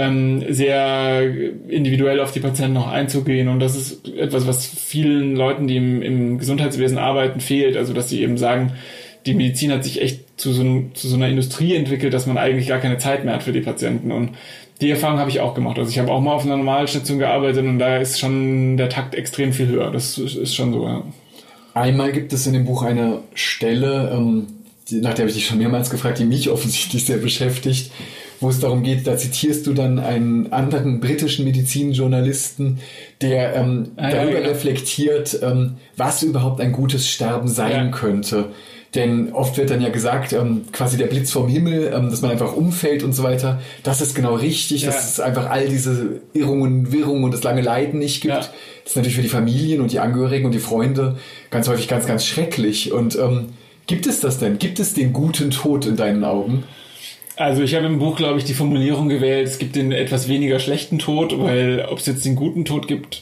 sehr individuell auf die Patienten noch einzugehen. Und das ist etwas, was vielen Leuten, die im Gesundheitswesen arbeiten, fehlt. Also dass sie eben sagen, die Medizin hat sich echt zu so einer Industrie entwickelt, dass man eigentlich gar keine Zeit mehr hat für die Patienten. Und die Erfahrung habe ich auch gemacht. Also ich habe auch mal auf einer Normalstation gearbeitet und da ist schon der Takt extrem viel höher. Das ist schon so, ja. Einmal gibt es in dem Buch eine Stelle, nach der habe ich dich schon mehrmals gefragt, die mich offensichtlich sehr beschäftigt, wo es darum geht, da zitierst du dann einen anderen britischen Medizinjournalisten, der darüber reflektiert, was überhaupt ein gutes Sterben sein könnte. Denn oft wird dann ja gesagt, quasi der Blitz vom Himmel, dass man einfach umfällt und so weiter. Das ist genau richtig, dass es einfach all diese Irrungen, Wirrungen und das lange Leiden nicht gibt. Ja. Das ist natürlich für die Familien und die Angehörigen und die Freunde ganz häufig ganz, ganz schrecklich. Und gibt es das denn? Gibt es den guten Tod in deinen Augen? Also ich habe im Buch, glaube ich, die Formulierung gewählt, es gibt den etwas weniger schlechten Tod, weil ob es jetzt den guten Tod gibt,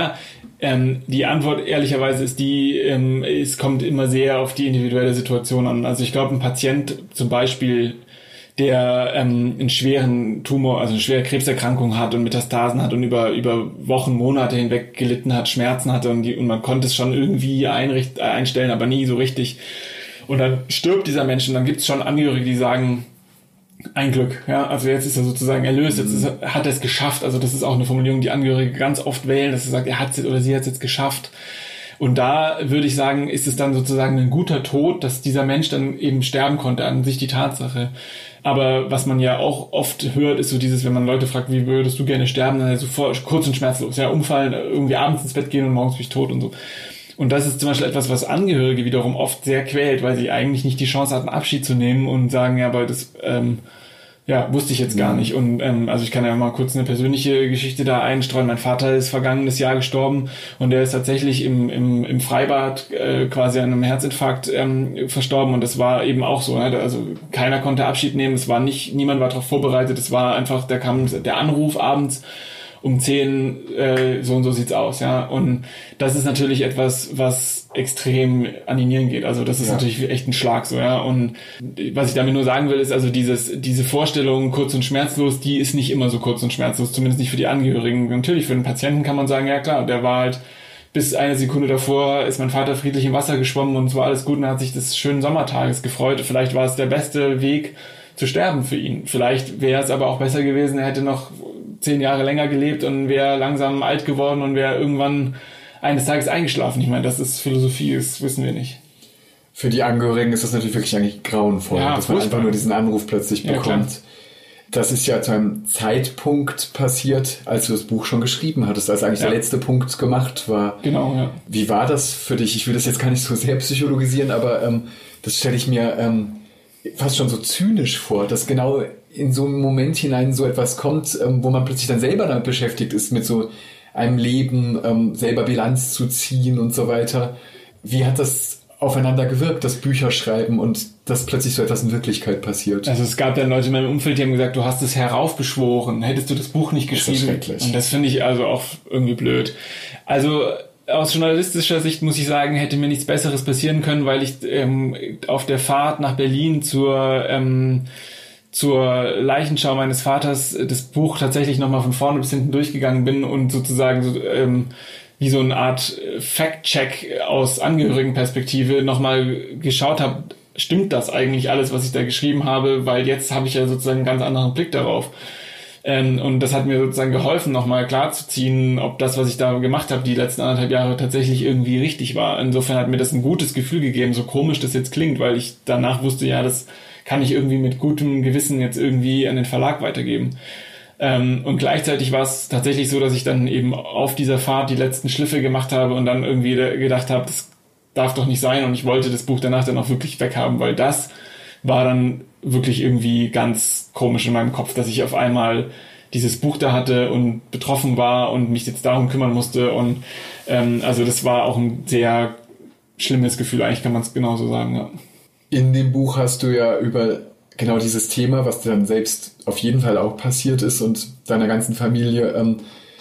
die Antwort ehrlicherweise ist es kommt immer sehr auf die individuelle Situation an. Also ich glaube, ein Patient zum Beispiel, der einen schweren Tumor, also eine schwere Krebserkrankung hat und Metastasen hat und über Wochen, Monate hinweg gelitten hat, Schmerzen hatte und man konnte es schon irgendwie einstellen, aber nie so richtig. Und dann stirbt dieser Mensch und dann gibt es schon Angehörige, die sagen, ein Glück, ja, also jetzt ist er sozusagen erlöst, hat er es geschafft, also das ist auch eine Formulierung, die Angehörige ganz oft wählen, dass sie sagt, er hat es oder sie hat es jetzt geschafft. Und da würde ich sagen, ist es dann sozusagen ein guter Tod, dass dieser Mensch dann eben sterben konnte, an sich die Tatsache. Aber was man ja auch oft hört, ist so dieses, wenn man Leute fragt, wie würdest du gerne sterben, dann sofort kurz und schmerzlos, ja, umfallen, irgendwie abends ins Bett gehen und morgens bin ich tot und so. Und das ist zum Beispiel etwas, was Angehörige wiederum oft sehr quält, weil sie eigentlich nicht die Chance hatten, Abschied zu nehmen und sagen, ja, aber das wusste ich jetzt gar nicht. Und also ich kann ja mal kurz eine persönliche Geschichte da einstreuen. Mein Vater ist vergangenes Jahr gestorben und der ist tatsächlich im Freibad quasi an einem Herzinfarkt verstorben. Und das war eben auch so. Ne? Also keiner konnte Abschied nehmen. Niemand war darauf vorbereitet. Es war einfach, da kam der Anruf abends um 10, so und so sieht's aus, ja. Und das ist natürlich etwas, was extrem an die Nieren geht. Also das ist natürlich echt ein Schlag, so, ja. Und was ich damit nur sagen will, ist also diese Vorstellung kurz und schmerzlos, die ist nicht immer so kurz und schmerzlos, zumindest nicht für die Angehörigen. Natürlich für den Patienten kann man sagen, ja klar, der war halt bis eine Sekunde davor ist mein Vater friedlich im Wasser geschwommen und es war alles gut und er hat sich des schönen Sommertages gefreut. Vielleicht war es der beste Weg zu sterben für ihn. Vielleicht wäre es aber auch besser gewesen, er hätte noch 10 Jahre länger gelebt und wäre langsam alt geworden und wäre irgendwann eines Tages eingeschlafen. Ich meine, das ist Philosophie, das wissen wir nicht. Für die Angehörigen ist das natürlich wirklich eigentlich grauenvoll, dass man einfach nur diesen Anruf plötzlich bekommt. Klar. Das ist ja zu einem Zeitpunkt passiert, als du das Buch schon geschrieben hattest, als eigentlich der letzte Punkt gemacht war. Genau, ja. Wie war das für dich? Ich will das jetzt gar nicht so sehr psychologisieren, aber das stelle ich mir fast schon so zynisch vor, dass genau in so einen Moment hinein so etwas kommt, wo man plötzlich dann selber damit beschäftigt ist, mit so einem Leben selber Bilanz zu ziehen und so weiter. Wie hat das aufeinander gewirkt, das Bücherschreiben und dass plötzlich so etwas in Wirklichkeit passiert. Also es gab dann Leute in meinem Umfeld, die haben gesagt, du hast es heraufbeschworen, hättest du das Buch nicht geschrieben. Das ist schrecklich. Und das finde ich also auch irgendwie blöd. Also aus journalistischer Sicht muss ich sagen, hätte mir nichts Besseres passieren können, weil ich auf der Fahrt nach Berlin zur Leichenschau meines Vaters das Buch tatsächlich nochmal von vorne bis hinten durchgegangen bin und sozusagen wie so eine Art Fact-Check aus Angehörigenperspektive nochmal geschaut habe, stimmt das eigentlich alles, was ich da geschrieben habe, weil jetzt habe ich ja sozusagen einen ganz anderen Blick darauf. Und das hat mir sozusagen geholfen, nochmal klarzuziehen, ob das, was ich da gemacht habe, die letzten 1,5 Jahre tatsächlich irgendwie richtig war. Insofern hat mir das ein gutes Gefühl gegeben, so komisch das jetzt klingt, weil ich danach wusste, ja, das kann ich irgendwie mit gutem Gewissen jetzt irgendwie an den Verlag weitergeben. Und gleichzeitig war es tatsächlich so, dass ich dann eben auf dieser Fahrt die letzten Schliffe gemacht habe und dann irgendwie gedacht habe, das darf doch nicht sein, und ich wollte das Buch danach dann auch wirklich weghaben, weil das war dann wirklich irgendwie ganz komisch in meinem Kopf, dass ich auf einmal dieses Buch da hatte und betroffen war und mich jetzt darum kümmern musste, und also das war auch ein sehr schlimmes Gefühl, eigentlich kann man es genauso sagen, ja. In dem Buch hast du ja über genau dieses Thema, was dir dann selbst auf jeden Fall auch passiert ist und deiner ganzen Familie,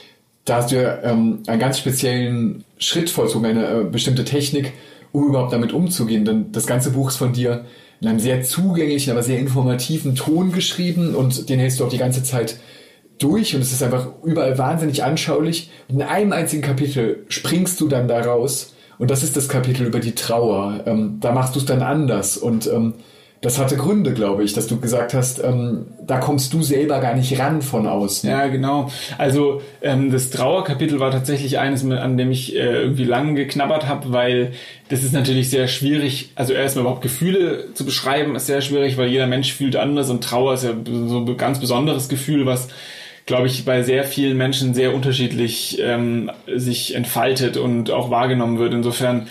da hast du ja einen ganz speziellen Schritt vollzogen, eine bestimmte Technik, um überhaupt damit umzugehen. Denn das ganze Buch ist von dir in einem sehr zugänglichen, aber sehr informativen Ton geschrieben, und den hältst du auch die ganze Zeit durch, und es ist einfach überall wahnsinnig anschaulich. Und in einem einzigen Kapitel springst du dann da raus, und das ist das Kapitel über die Trauer. Da machst du es dann anders, und das hatte Gründe, glaube ich, dass du gesagt hast, da kommst du selber gar nicht ran von außen. Ja, genau. Also das Trauerkapitel war tatsächlich eines, an dem ich irgendwie lang geknabbert habe, weil das ist natürlich sehr schwierig. Also erstmal überhaupt Gefühle zu beschreiben ist sehr schwierig, weil jeder Mensch fühlt anders, und Trauer ist ja so ein ganz besonderes Gefühl, was, glaube ich, bei sehr vielen Menschen sehr unterschiedlich sich entfaltet und auch wahrgenommen wird. Insofern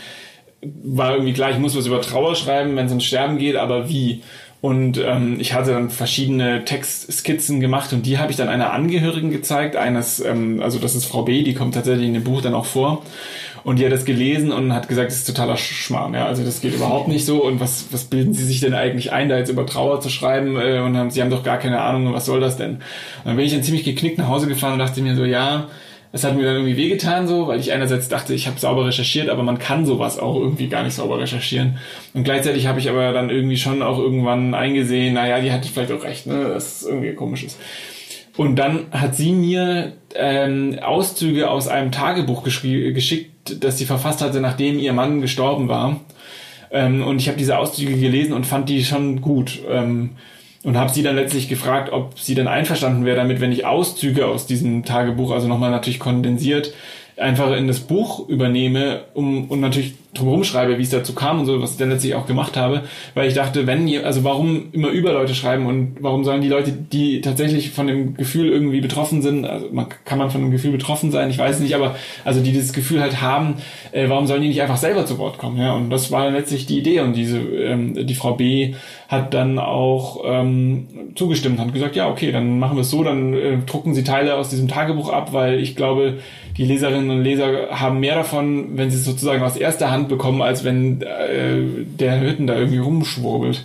war irgendwie klar, ich muss was über Trauer schreiben, wenn es ums Sterben geht, aber wie? Und ich hatte dann verschiedene Textskizzen gemacht, und die habe ich dann einer Angehörigen gezeigt, also das ist Frau B., die kommt tatsächlich in dem Buch dann auch vor, und die hat das gelesen und hat gesagt, das ist totaler Schmarrn, ja, also das geht überhaupt nicht so, und was bilden Sie sich denn eigentlich ein, da jetzt über Trauer zu schreiben, und Sie haben doch gar keine Ahnung, was soll das denn? Und dann bin ich dann ziemlich geknickt nach Hause gefahren und dachte mir so, ja, es hat mir dann irgendwie wehgetan so, weil ich einerseits dachte, ich habe sauber recherchiert, aber man kann sowas auch irgendwie gar nicht sauber recherchieren. Und gleichzeitig habe ich aber dann irgendwie schon auch irgendwann eingesehen, naja, die hatte vielleicht auch recht, ne, dass es irgendwie komisch ist. Und dann hat sie mir Auszüge aus einem Tagebuch geschickt, das sie verfasst hatte, nachdem ihr Mann gestorben war. Und ich habe diese Auszüge gelesen und fand die schon gut. Und habe sie dann letztlich gefragt, ob sie dann einverstanden wäre damit, wenn ich Auszüge aus diesem Tagebuch, also nochmal natürlich kondensiert, einfach in das Buch übernehme und natürlich drumherum schreibe, wie es dazu kam und so, was ich dann letztlich auch gemacht habe, weil ich dachte, warum immer über Leute schreiben, und warum sollen die Leute, die tatsächlich von dem Gefühl irgendwie betroffen sind, also kann man von dem Gefühl betroffen sein, ich weiß nicht, aber also die dieses Gefühl halt haben, warum sollen die nicht einfach selber zu Wort kommen, ja? Und das war dann letztlich die Idee, und die Frau B. hat dann auch zugestimmt, hat gesagt, ja, okay, dann machen wir es so, dann drucken Sie Teile aus diesem Tagebuch ab, weil ich glaube, die Leserinnen und Leser haben mehr davon, wenn sie es sozusagen aus erster Hand bekommen, als wenn der Hütten da irgendwie rumschwurbelt.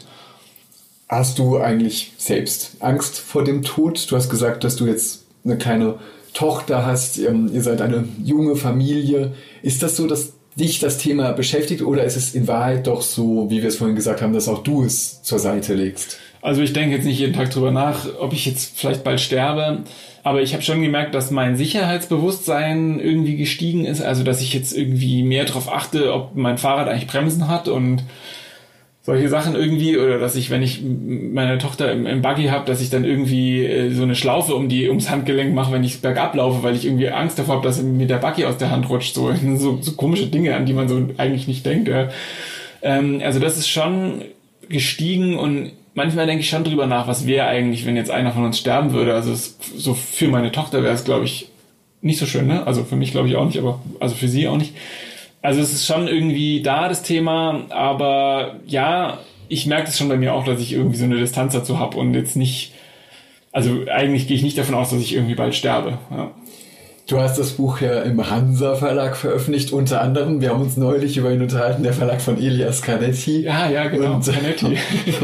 Hast du eigentlich selbst Angst vor dem Tod? Du hast gesagt, dass du jetzt eine kleine Tochter hast, ihr seid eine junge Familie. Ist das so, dass dich das Thema beschäftigt, oder ist es in Wahrheit doch so, wie wir es vorhin gesagt haben, dass auch du es zur Seite legst? Also ich denke jetzt nicht jeden Tag drüber nach, ob ich jetzt vielleicht bald sterbe, aber ich habe schon gemerkt, dass mein Sicherheitsbewusstsein irgendwie gestiegen ist, also dass ich jetzt irgendwie mehr darauf achte, ob mein Fahrrad eigentlich Bremsen hat und solche Sachen irgendwie, oder dass ich, wenn ich meine Tochter im Buggy habe, dass ich dann irgendwie so eine Schlaufe ums Handgelenk mache, wenn ich bergab laufe, weil ich irgendwie Angst davor habe, dass mir der Buggy aus der Hand rutscht. So komische Dinge, an die man so eigentlich nicht denkt. Ja. Also das ist schon gestiegen, und manchmal denke ich schon drüber nach, was wäre eigentlich, wenn jetzt einer von uns sterben würde. Also so für meine Tochter wäre es, glaube ich, nicht so schön, ne? Also für mich glaube ich auch nicht, aber also für sie auch nicht. Also es ist schon irgendwie da, das Thema, aber ja, ich merke das schon bei mir auch, dass ich irgendwie so eine Distanz dazu habe und jetzt nicht, also eigentlich gehe ich nicht davon aus, dass ich irgendwie bald sterbe. Ja. Du hast das Buch ja im Hansa Verlag veröffentlicht, unter anderem. Wir haben uns neulich über ihn unterhalten, der Verlag von Elias Canetti. Ja, genau, Canetti.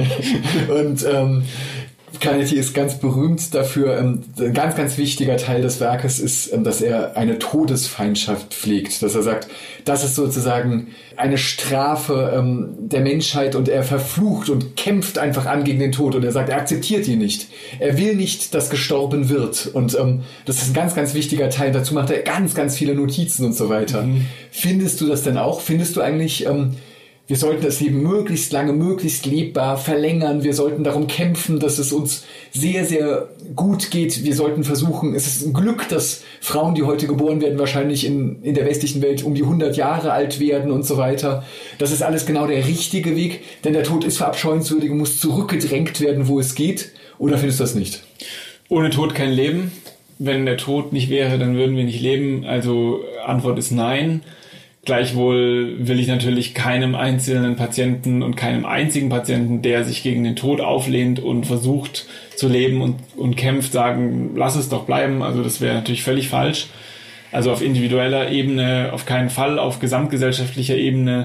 Und Canetti ist ganz berühmt dafür. Ein ganz, ganz wichtiger Teil des Werkes ist, dass er eine Todesfeindschaft pflegt. Dass er sagt, das ist sozusagen eine Strafe der Menschheit und er verflucht und kämpft einfach an gegen den Tod. Und er sagt, er akzeptiert ihn nicht. Er will nicht, dass gestorben wird. Und das ist ein ganz, ganz wichtiger Teil. Dazu macht er ganz, ganz viele Notizen und so weiter. Findest du das denn auch? Findest du eigentlich... wir sollten das Leben möglichst lange, möglichst lebbar verlängern. Wir sollten darum kämpfen, dass es uns sehr, sehr gut geht. Wir sollten versuchen, es ist ein Glück, dass Frauen, die heute geboren werden, wahrscheinlich in der westlichen Welt um die 100 Jahre alt werden und so weiter. Das ist alles genau der richtige Weg, denn der Tod ist verabscheuenswürdig und muss zurückgedrängt werden, wo es geht. Oder findest du das nicht? Ohne Tod kein Leben. Wenn der Tod nicht wäre, dann würden wir nicht leben. Also Antwort ist nein. Gleichwohl will ich natürlich keinem einzelnen Patienten und keinem einzigen Patienten, der sich gegen den Tod auflehnt und versucht zu leben und kämpft, sagen, lass es doch bleiben. Also das wäre natürlich völlig falsch. Also auf individueller Ebene auf keinen Fall, auf gesamtgesellschaftlicher Ebene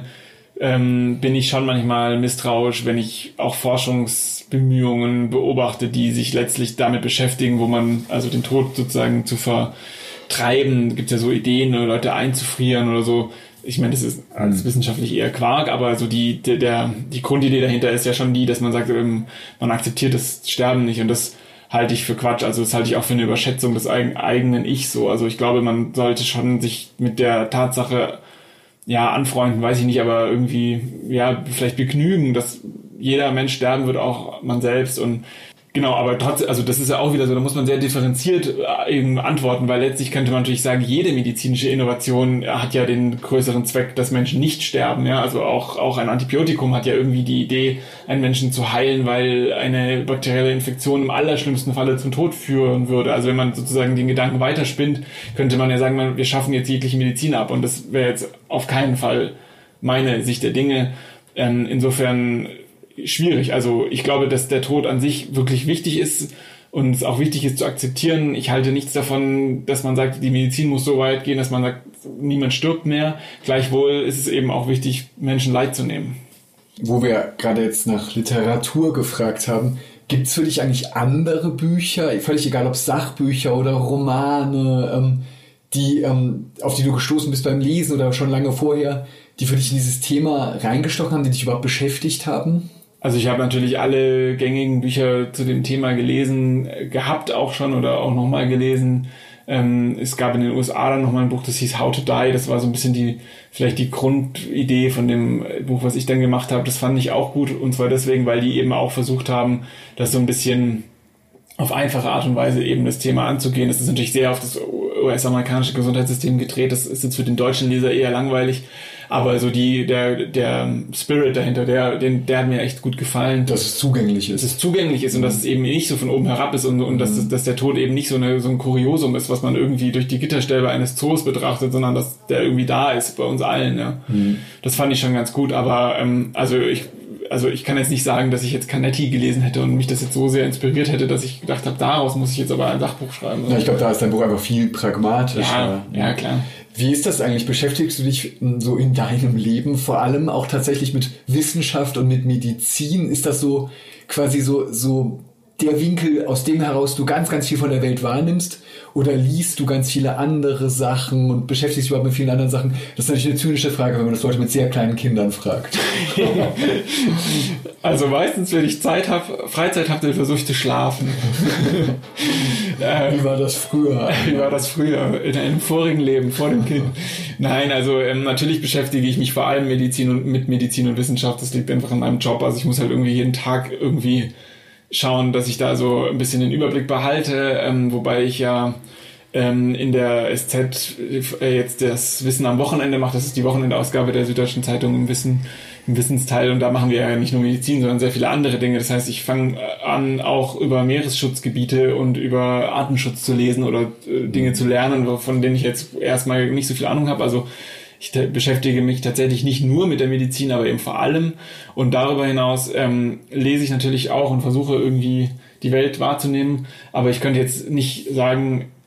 bin ich schon manchmal misstrauisch, wenn ich auch Forschungsbemühungen beobachte, die sich letztlich damit beschäftigen, wo man also den Tod sozusagen zu vertreiben, gibt es ja so Ideen, Leute einzufrieren oder so. Ich meine, das ist alles wissenschaftlich eher Quark, aber so die Grundidee dahinter ist ja schon die, dass man sagt, man akzeptiert das Sterben nicht und das halte ich für Quatsch. Also das halte ich auch für eine Überschätzung des eigenen Ich so. Also ich glaube, man sollte schon sich mit der Tatsache anfreunden, weiß ich nicht, aber irgendwie vielleicht begnügen, dass jeder Mensch sterben wird, auch man selbst. Und genau, aber trotzdem, also das ist ja auch wieder so, da muss man sehr differenziert eben antworten, weil letztlich könnte man natürlich sagen, jede medizinische Innovation hat ja den größeren Zweck, dass Menschen nicht sterben. Ja, also auch ein Antibiotikum hat ja irgendwie die Idee, einen Menschen zu heilen, weil eine bakterielle Infektion im allerschlimmsten Falle zum Tod führen würde. Also wenn man sozusagen den Gedanken weiterspinnt, könnte man ja sagen, wir schaffen jetzt jegliche Medizin ab und das wäre jetzt auf keinen Fall meine Sicht der Dinge. Insofern schwierig. Also ich glaube, dass der Tod an sich wirklich wichtig ist und es auch wichtig ist zu akzeptieren. Ich halte nichts davon, dass man sagt, die Medizin muss so weit gehen, dass man sagt, niemand stirbt mehr. Gleichwohl ist es eben auch wichtig, Menschen Leid zu nehmen. Wo wir gerade jetzt nach Literatur gefragt haben, gibt es für dich eigentlich andere Bücher, völlig egal ob Sachbücher oder Romane, auf die du gestoßen bist beim Lesen oder schon lange vorher, die für dich in dieses Thema reingestochen haben, die dich überhaupt beschäftigt haben? Also ich habe natürlich alle gängigen Bücher zu dem Thema gelesen, gehabt auch schon oder auch nochmal gelesen. Es gab in den USA dann nochmal ein Buch, das hieß How to Die. Das war so ein bisschen vielleicht die Grundidee von dem Buch, was ich dann gemacht habe. Das fand ich auch gut und zwar deswegen, weil die eben auch versucht haben, das so ein bisschen auf einfache Art und Weise eben das Thema anzugehen. Das ist natürlich sehr auf das US-amerikanische Gesundheitssystem gedreht. Das ist jetzt für den deutschen Leser eher langweilig. Aber so der Spirit dahinter, der hat mir echt gut gefallen. Dass es zugänglich ist. Dass es zugänglich ist und dass es eben nicht so von oben herab ist und dass der Tod eben nicht so ein Kuriosum ist, was man irgendwie durch die Gitterstäbe eines Zoos betrachtet, sondern dass der irgendwie da ist bei uns allen. Ja. Das fand ich schon ganz gut. Aber also ich kann jetzt nicht sagen, dass ich jetzt Canetti gelesen hätte und mich das jetzt so sehr inspiriert hätte, dass ich gedacht habe, daraus muss ich jetzt aber ein Sachbuch schreiben. Ja, ich glaube, da ist dein Buch einfach viel pragmatischer. Ja, klar. Wie ist das eigentlich? Beschäftigst du dich so in deinem Leben vor allem auch tatsächlich mit Wissenschaft und mit Medizin? Ist das so quasi so der Winkel, aus dem heraus du ganz, ganz viel von der Welt wahrnimmst? Oder liest du ganz viele andere Sachen und beschäftigst dich überhaupt mit vielen anderen Sachen? Das ist natürlich eine zynische Frage, wenn man das Leute mit sehr kleinen Kindern fragt. Also meistens, wenn ich Freizeit habe, dann versuche ich zu schlafen. Wie war das früher? In einem vorigen Leben, vor dem Kind? Nein, also natürlich beschäftige ich mich vor allem mit Medizin und Wissenschaft. Das liegt einfach in meinem Job. Also ich muss halt irgendwie jeden Tag irgendwie schauen, dass ich da so ein bisschen den Überblick behalte, wobei ich ja in der SZ jetzt das Wissen am Wochenende mache. Das ist die Wochenendausgabe der Süddeutschen Zeitung im Wissensteil und da machen wir ja nicht nur Medizin, sondern sehr viele andere Dinge. Das heißt, ich fange an, auch über Meeresschutzgebiete und über Artenschutz zu lesen oder Dinge zu lernen, von denen ich jetzt erstmal nicht so viel Ahnung habe. Also ich beschäftige mich tatsächlich nicht nur mit der Medizin, aber eben vor allem. Und darüber hinaus lese ich natürlich auch und versuche irgendwie die Welt wahrzunehmen. Aber ich könnte jetzt nicht sagen,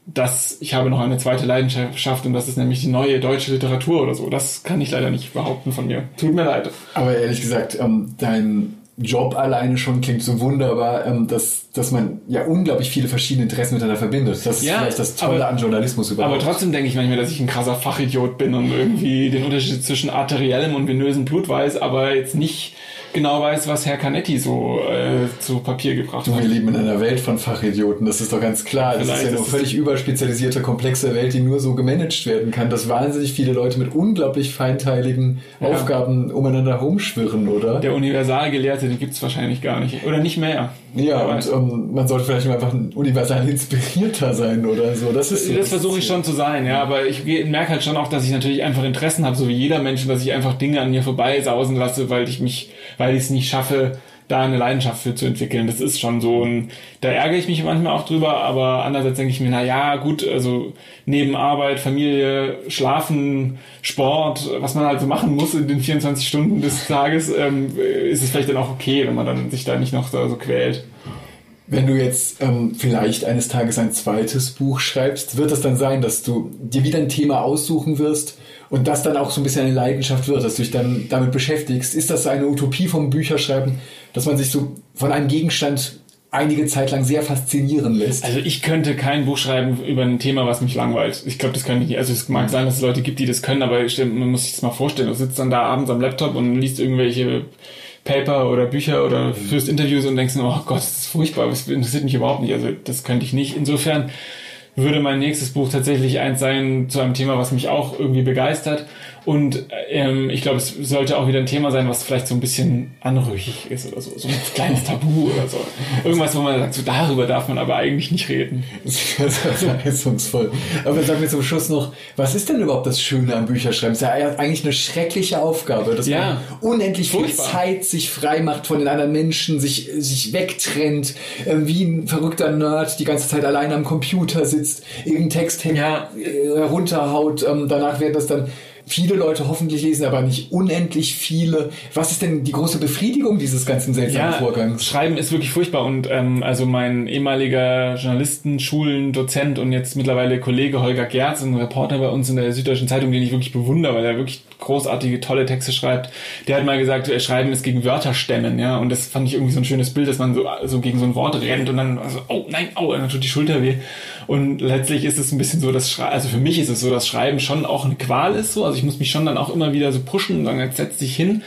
ich habe noch eine zweite Leidenschaft und das ist nämlich die neue deutsche Literatur oder so. Das kann ich leider nicht behaupten von mir. Tut mir leid. Aber ehrlich gesagt, dein Job alleine schon klingt so wunderbar, dass man ja unglaublich viele verschiedene Interessen miteinander verbindet. Das ist vielleicht das Tolle an Journalismus überhaupt. Aber trotzdem denke ich manchmal, dass ich ein krasser Fachidiot bin und irgendwie den Unterschied zwischen arteriellem und venösem Blut weiß, aber jetzt nicht genau weiß, was Herr Canetti so zu Papier gebracht hat. Wir leben in einer Welt von Fachidioten, das ist doch ganz klar. Das ist ja eine völlig überspezialisierte, komplexe Welt, die nur so gemanagt werden kann, dass wahnsinnig viele Leute mit unglaublich feinteiligen Aufgaben umeinander rumschwirren, oder? Der Universalgelehrte, den gibt's wahrscheinlich gar nicht. Oder nicht mehr. Ja, und man sollte vielleicht einfach ein universal inspirierter sein oder so. Das versuche ich schon zu sein, ja, aber ich merke halt schon auch, dass ich natürlich einfach Interessen habe, so wie jeder Mensch, dass ich einfach Dinge an mir vorbeisausen lasse, weil ich es nicht schaffe, da eine Leidenschaft für zu entwickeln. Das ist schon so da ärgere ich mich manchmal auch drüber, aber andererseits denke ich mir, na ja, gut, also neben Arbeit, Familie, Schlafen, Sport, was man halt so machen muss in den 24 Stunden des Tages, ist es vielleicht dann auch okay, wenn man dann sich da nicht noch so quält. Wenn du jetzt vielleicht eines Tages ein zweites Buch schreibst, wird das dann sein, dass du dir wieder ein Thema aussuchen wirst und das dann auch so ein bisschen eine Leidenschaft wird, dass du dich dann damit beschäftigst? Ist das eine Utopie vom Bücherschreiben, dass man sich so von einem Gegenstand einige Zeit lang sehr faszinieren lässt? Also ich könnte kein Buch schreiben über ein Thema, was mich langweilt. Ich glaube, das könnte ich nicht. Also es mag sein, dass es Leute gibt, die das können, aber man muss sich das mal vorstellen. Du sitzt dann da abends am Laptop und liest irgendwelche Paper oder Bücher oder führst Interviews und denkst, oh Gott, das ist furchtbar, das interessiert mich überhaupt nicht. Also das könnte ich nicht. Insofern würde mein nächstes Buch tatsächlich eins sein zu einem Thema, was mich auch irgendwie begeistert. Und ich glaube, es sollte auch wieder ein Thema sein, was vielleicht so ein bisschen anrüchig ist oder so. So ein kleines Tabu oder so. Irgendwas, wo man sagt, so darüber darf man aber eigentlich nicht reden. Das ist verheißungsvoll. Aber sag mir zum Schluss noch, was ist denn überhaupt das Schöne am Bücherschreiben? Es ist ja eigentlich eine schreckliche Aufgabe, dass man unendlich viel Zeit sich frei macht von den anderen Menschen, sich wegtrennt, wie ein verrückter Nerd die ganze Zeit alleine am Computer sitzt, irgendeinen Text herunterhaut, danach werden das dann viele Leute hoffentlich lesen, aber nicht unendlich viele. Was ist denn die große Befriedigung dieses ganzen seltsamen Vorgangs? Schreiben ist wirklich furchtbar und also mein ehemaliger Journalisten-Schulen-Dozent und jetzt mittlerweile Kollege Holger Gerz, ein Reporter bei uns in der Süddeutschen Zeitung, den ich wirklich bewundere, weil er wirklich großartige, tolle Texte schreibt, der hat mal gesagt, Schreiben ist gegen Wörter stemmen, ja, und das fand ich irgendwie so ein schönes Bild, dass man so gegen so ein Wort rennt und dann dann tut die Schulter weh. Und letztlich ist es ein bisschen so, also für mich ist es so, dass Schreiben schon auch eine Qual ist, so. Also ich muss mich schon dann auch immer wieder so pushen und sagen, jetzt setz dich hin.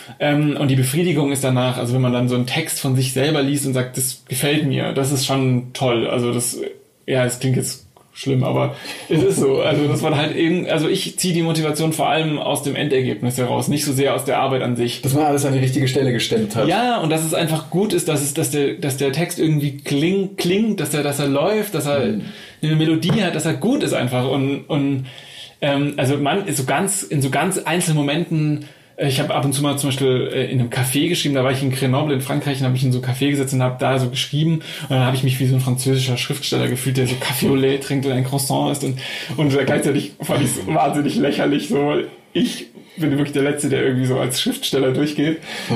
Und die Befriedigung ist danach, also wenn man dann so einen Text von sich selber liest und sagt, das gefällt mir, das ist schon toll. Also das klingt jetzt schlimm, aber es ist so. Also das war halt also ich ziehe die Motivation vor allem aus dem Endergebnis heraus, nicht so sehr aus der Arbeit an sich. Dass man alles an die richtige Stelle gestemmt hat. Ja, und dass es einfach gut ist, dass der Text irgendwie klingt, dass er läuft, dass er eine Melodie hat, dass er gut ist einfach und also man ist in so ganz einzelnen Momenten. Ich habe ab und zu mal zum Beispiel in einem Café geschrieben, da war ich in Grenoble in Frankreich und habe ich in so ein Café gesetzt und habe da so geschrieben und dann habe ich mich wie so ein französischer Schriftsteller gefühlt, der so Café au lait trinkt und ein Croissant isst und gleichzeitig fand ich es wahnsinnig lächerlich, so ich bin wirklich der Letzte, der irgendwie so als Schriftsteller durchgeht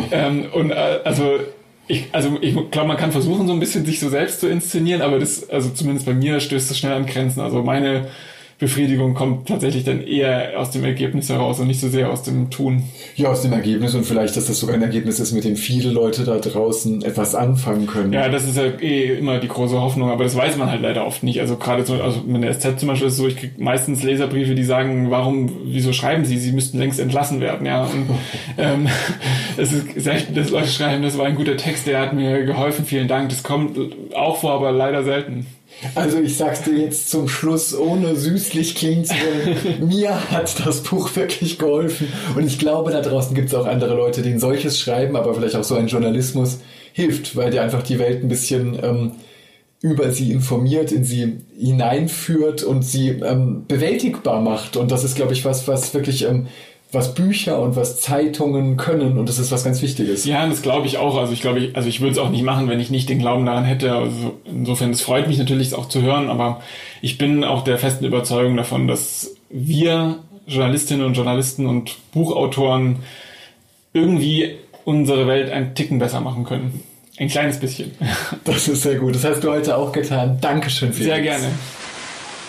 ich glaube, man kann versuchen, so ein bisschen sich so selbst zu inszenieren, aber also zumindest bei mir stößt das schnell an Grenzen, also meine Befriedigung kommt tatsächlich dann eher aus dem Ergebnis heraus und nicht so sehr aus dem Tun. Ja, aus dem Ergebnis und vielleicht, dass das sogar ein Ergebnis ist, mit dem viele Leute da draußen etwas anfangen können. Ja, das ist ja immer die große Hoffnung, aber das weiß man halt leider oft nicht. Also gerade mit der SZ zum Beispiel ist es so, ich kriege meistens Leserbriefe, die sagen, wieso schreiben Sie müssten längst entlassen werden, ja. Und es ist selten, dass Leute schreiben, das war ein guter Text, der hat mir geholfen, vielen Dank. Das kommt auch vor, aber leider selten. Also ich sag's dir jetzt zum Schluss, ohne süßlich klingen zu wollen, mir hat das Buch wirklich geholfen und ich glaube, da draußen gibt's auch andere Leute, denen solches Schreiben, aber vielleicht auch so ein Journalismus hilft, weil der einfach die Welt ein bisschen über sie informiert, in sie hineinführt und sie bewältigbar macht und das ist, glaube ich, was wirklich was Bücher und was Zeitungen können und das ist was ganz Wichtiges. Ja, das glaube ich auch. Also ich würde es auch nicht machen, wenn ich nicht den Glauben daran hätte. Also insofern, es freut mich natürlich, es auch zu hören, aber ich bin auch der festen Überzeugung davon, dass wir Journalistinnen und Journalisten und Buchautoren irgendwie unsere Welt ein Ticken besser machen können. Ein kleines bisschen. Das ist sehr gut. Das hast du heute auch getan. Dankeschön. Sehr gerne.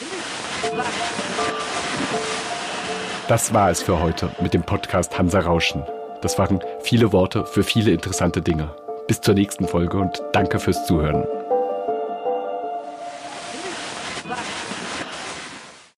Das war es für heute mit dem Podcast Hansa Rauschen. Das waren viele Worte für viele interessante Dinge. Bis zur nächsten Folge und danke fürs Zuhören.